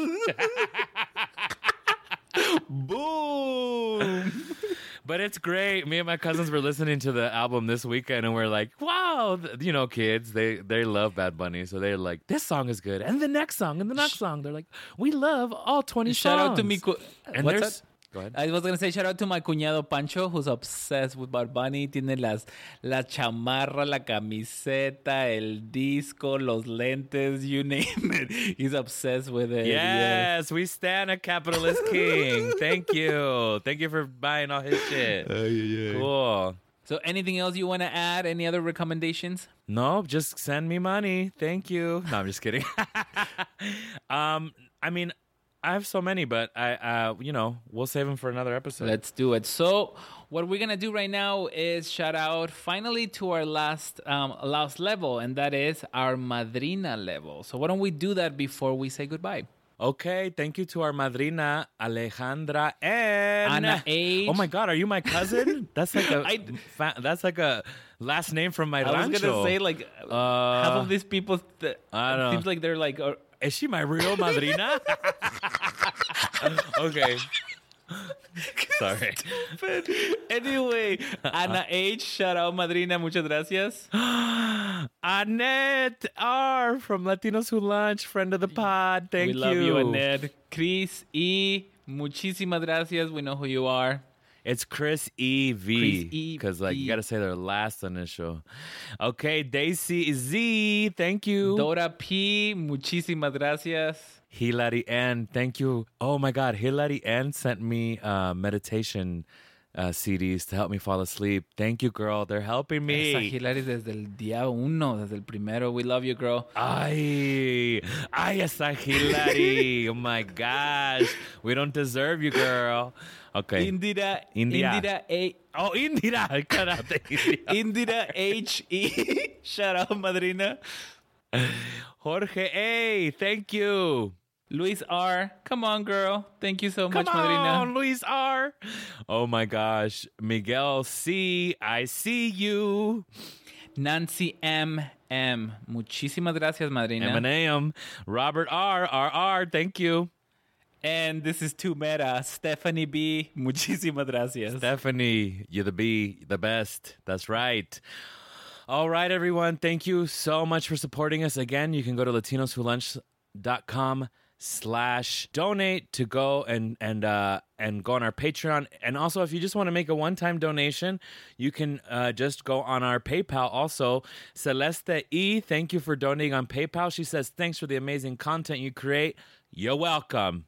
Boom! But it's great. Me and my cousins were listening to the album this weekend, and we're like, wow, you know, kids, they, they love Bad Bunny. So they're like, this song is good. And the next song, and the next song. They're like, we love all twenty Shout songs. out to me. Cu- and What's there's... that? Go ahead. I was going to say shout out to my cuñado Pancho, who's obsessed with Bad Bunny. Tiene las, la chamarra, la camiseta, el disco, los lentes, you name it. He's obsessed with it. Yes, yeah. We stand a capitalist king. Thank you. Thank you for buying all his shit. Uh, yeah, yeah. Cool. So anything else you want to add? Any other recommendations? No, just send me money. Thank you. No, I'm just kidding. um, I mean... I have so many, but I, uh, you know, we'll save them for another episode. Let's do it. So, what we're gonna do right now is shout out finally to our last, um, last level, and that is our madrina level. So, why don't we do that before we say goodbye? Okay, thank you to our madrina Alejandra and Anna H. Oh my God, are you my cousin? That's like a I, fa- that's like a last name from my I rancho. I was gonna say like uh, half of these people. Th- I don't know. Seems like they're like. Uh, Is she my real madrina? Okay. Sorry. Stupid. Anyway, Ana H, shout out madrina, muchas gracias. Annette R from Latinos Who Lunch, friend of the pod. Thank we you. We love you, Annette. Chris E, muchísimas gracias. We know who you are. It's Chris E V because like e. you got to say their last initial. Okay, Daisy Z, thank you. Dora P, muchísimas gracias. Hilary N, thank you. Oh my God, Hilary N sent me a meditation uh, C Ds to help me fall asleep. Thank you, girl. They're helping me. Esa Hilary desde el día uno, desde el primero. We love you, girl. Ay, ay, esa Hilary. Oh my gosh. We don't deserve you, girl. Okay. Indira. India. Indira A. Oh, Indira. Indira H E. Shout out, madrina. Jorge A. Thank you. Luis R. Come on, girl. Thank you so Come much, on, madrina. Luis R. Oh my gosh. Miguel C. I see you. Nancy M. M. Muchísimas gracias, madrina. Eminem. Robert R. R. R. Thank you. And this is too meta. Stephanie B. Muchísimas gracias. Stephanie, you're the B, the best. That's right. All right, everyone. Thank you so much for supporting us. Again, you can go to latinos who lunch dot com slash donate to go and and uh and go on our Patreon. And also, if you just want to make a one-time donation, you can uh just go on our PayPal. Also, Celeste E, thank you for donating on PayPal. She says, thanks for the amazing content you create. You're welcome.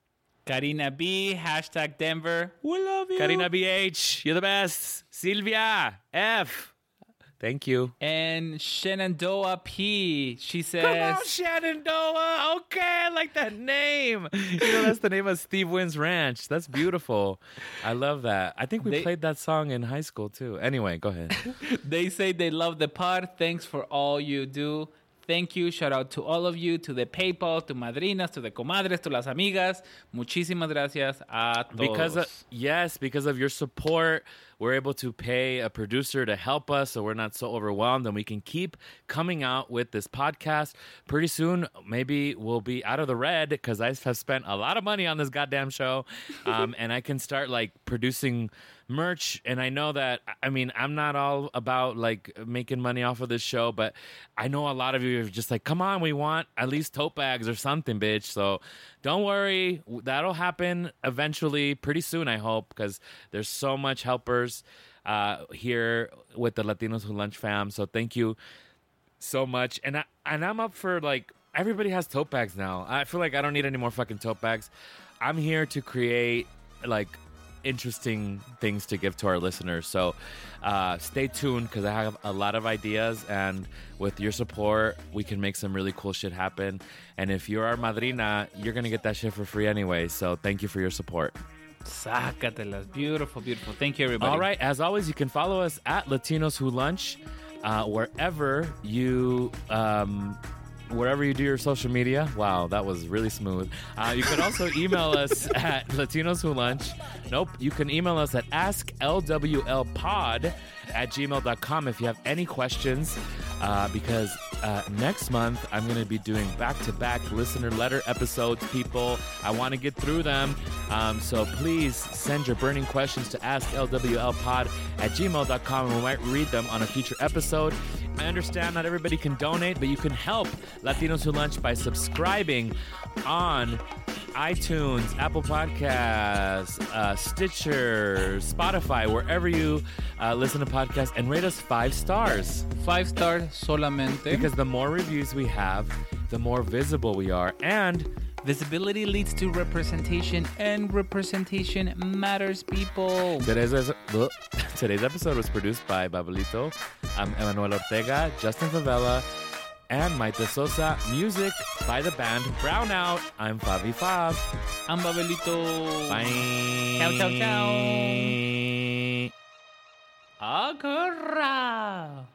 Karina B, hashtag Denver. We love you. Karina B H, you're the best. Silvia F, thank you. And Shenandoah P, she says... Come on, Shenandoah. Okay, I like that name. You know, that's the name of Steve Wynn's ranch. That's beautiful. I love that. I think we they, played that song in high school, too. Anyway, go ahead. They say they love the pod. Thanks for all you do. Thank you. Shout out to all of you, to the PayPal, to madrinas, to the comadres, to las amigas. Muchísimas gracias a todos. Because of, yes, because of your support, we're able to pay a producer to help us so we're not so overwhelmed and we can keep coming out with this podcast. Pretty soon, maybe we'll be out of the red because I have spent a lot of money on this goddamn show. Um, and I can start like producing merch. And I know that, I mean, I'm not all about like making money off of this show, but I know a lot of you are just like, come on, we want at least tote bags or something, bitch. So don't worry. That'll happen eventually, pretty soon, I hope, because there's so much helpers uh, here with the Latinos Who Lunch fam. So thank you so much. And, I, and I'm up for like, everybody has tote bags now. I feel like I don't need any more fucking tote bags. I'm here to create like interesting things to give to our listeners. So uh, stay tuned because I have a lot of ideas, and with your support, we can make some really cool shit happen. And if you're our madrina, you're going to get that shit for free anyway. So thank you for your support. Sácatelas. Beautiful, beautiful. Thank you, everybody. All right. As always, you can follow us at Latinos Who Lunch uh, wherever you... Um, wherever you do your social media. Wow, that was really smooth. Uh, you can also email us at Latinos Who Lunch. Nope, you can email us at ask L W L pod at gmail dot com if you have any questions, uh, because uh, next month I'm going to be doing back-to-back listener letter episodes, people. I want to get through them, um, so please send your burning questions to ask L W L pod at gmail dot com, and we might read them on a future episode. I understand not everybody can donate, but you can help Latinos Who Lunch by subscribing on iTunes, Apple Podcasts, uh, Stitcher, Spotify, wherever you uh, listen to podcasts, and rate us five stars. Five stars solamente. Because the more reviews we have, the more visible we are. And visibility leads to representation, and representation matters, people. Today's, today's episode was produced by Babelito, I'm Emmanuel Ortega, Justin Favela, and Maite Sosa. Music by the band Brownout. I'm Fabi Fab. I'm Babelito. Bye. Ciao, ciao, ciao. Agarra.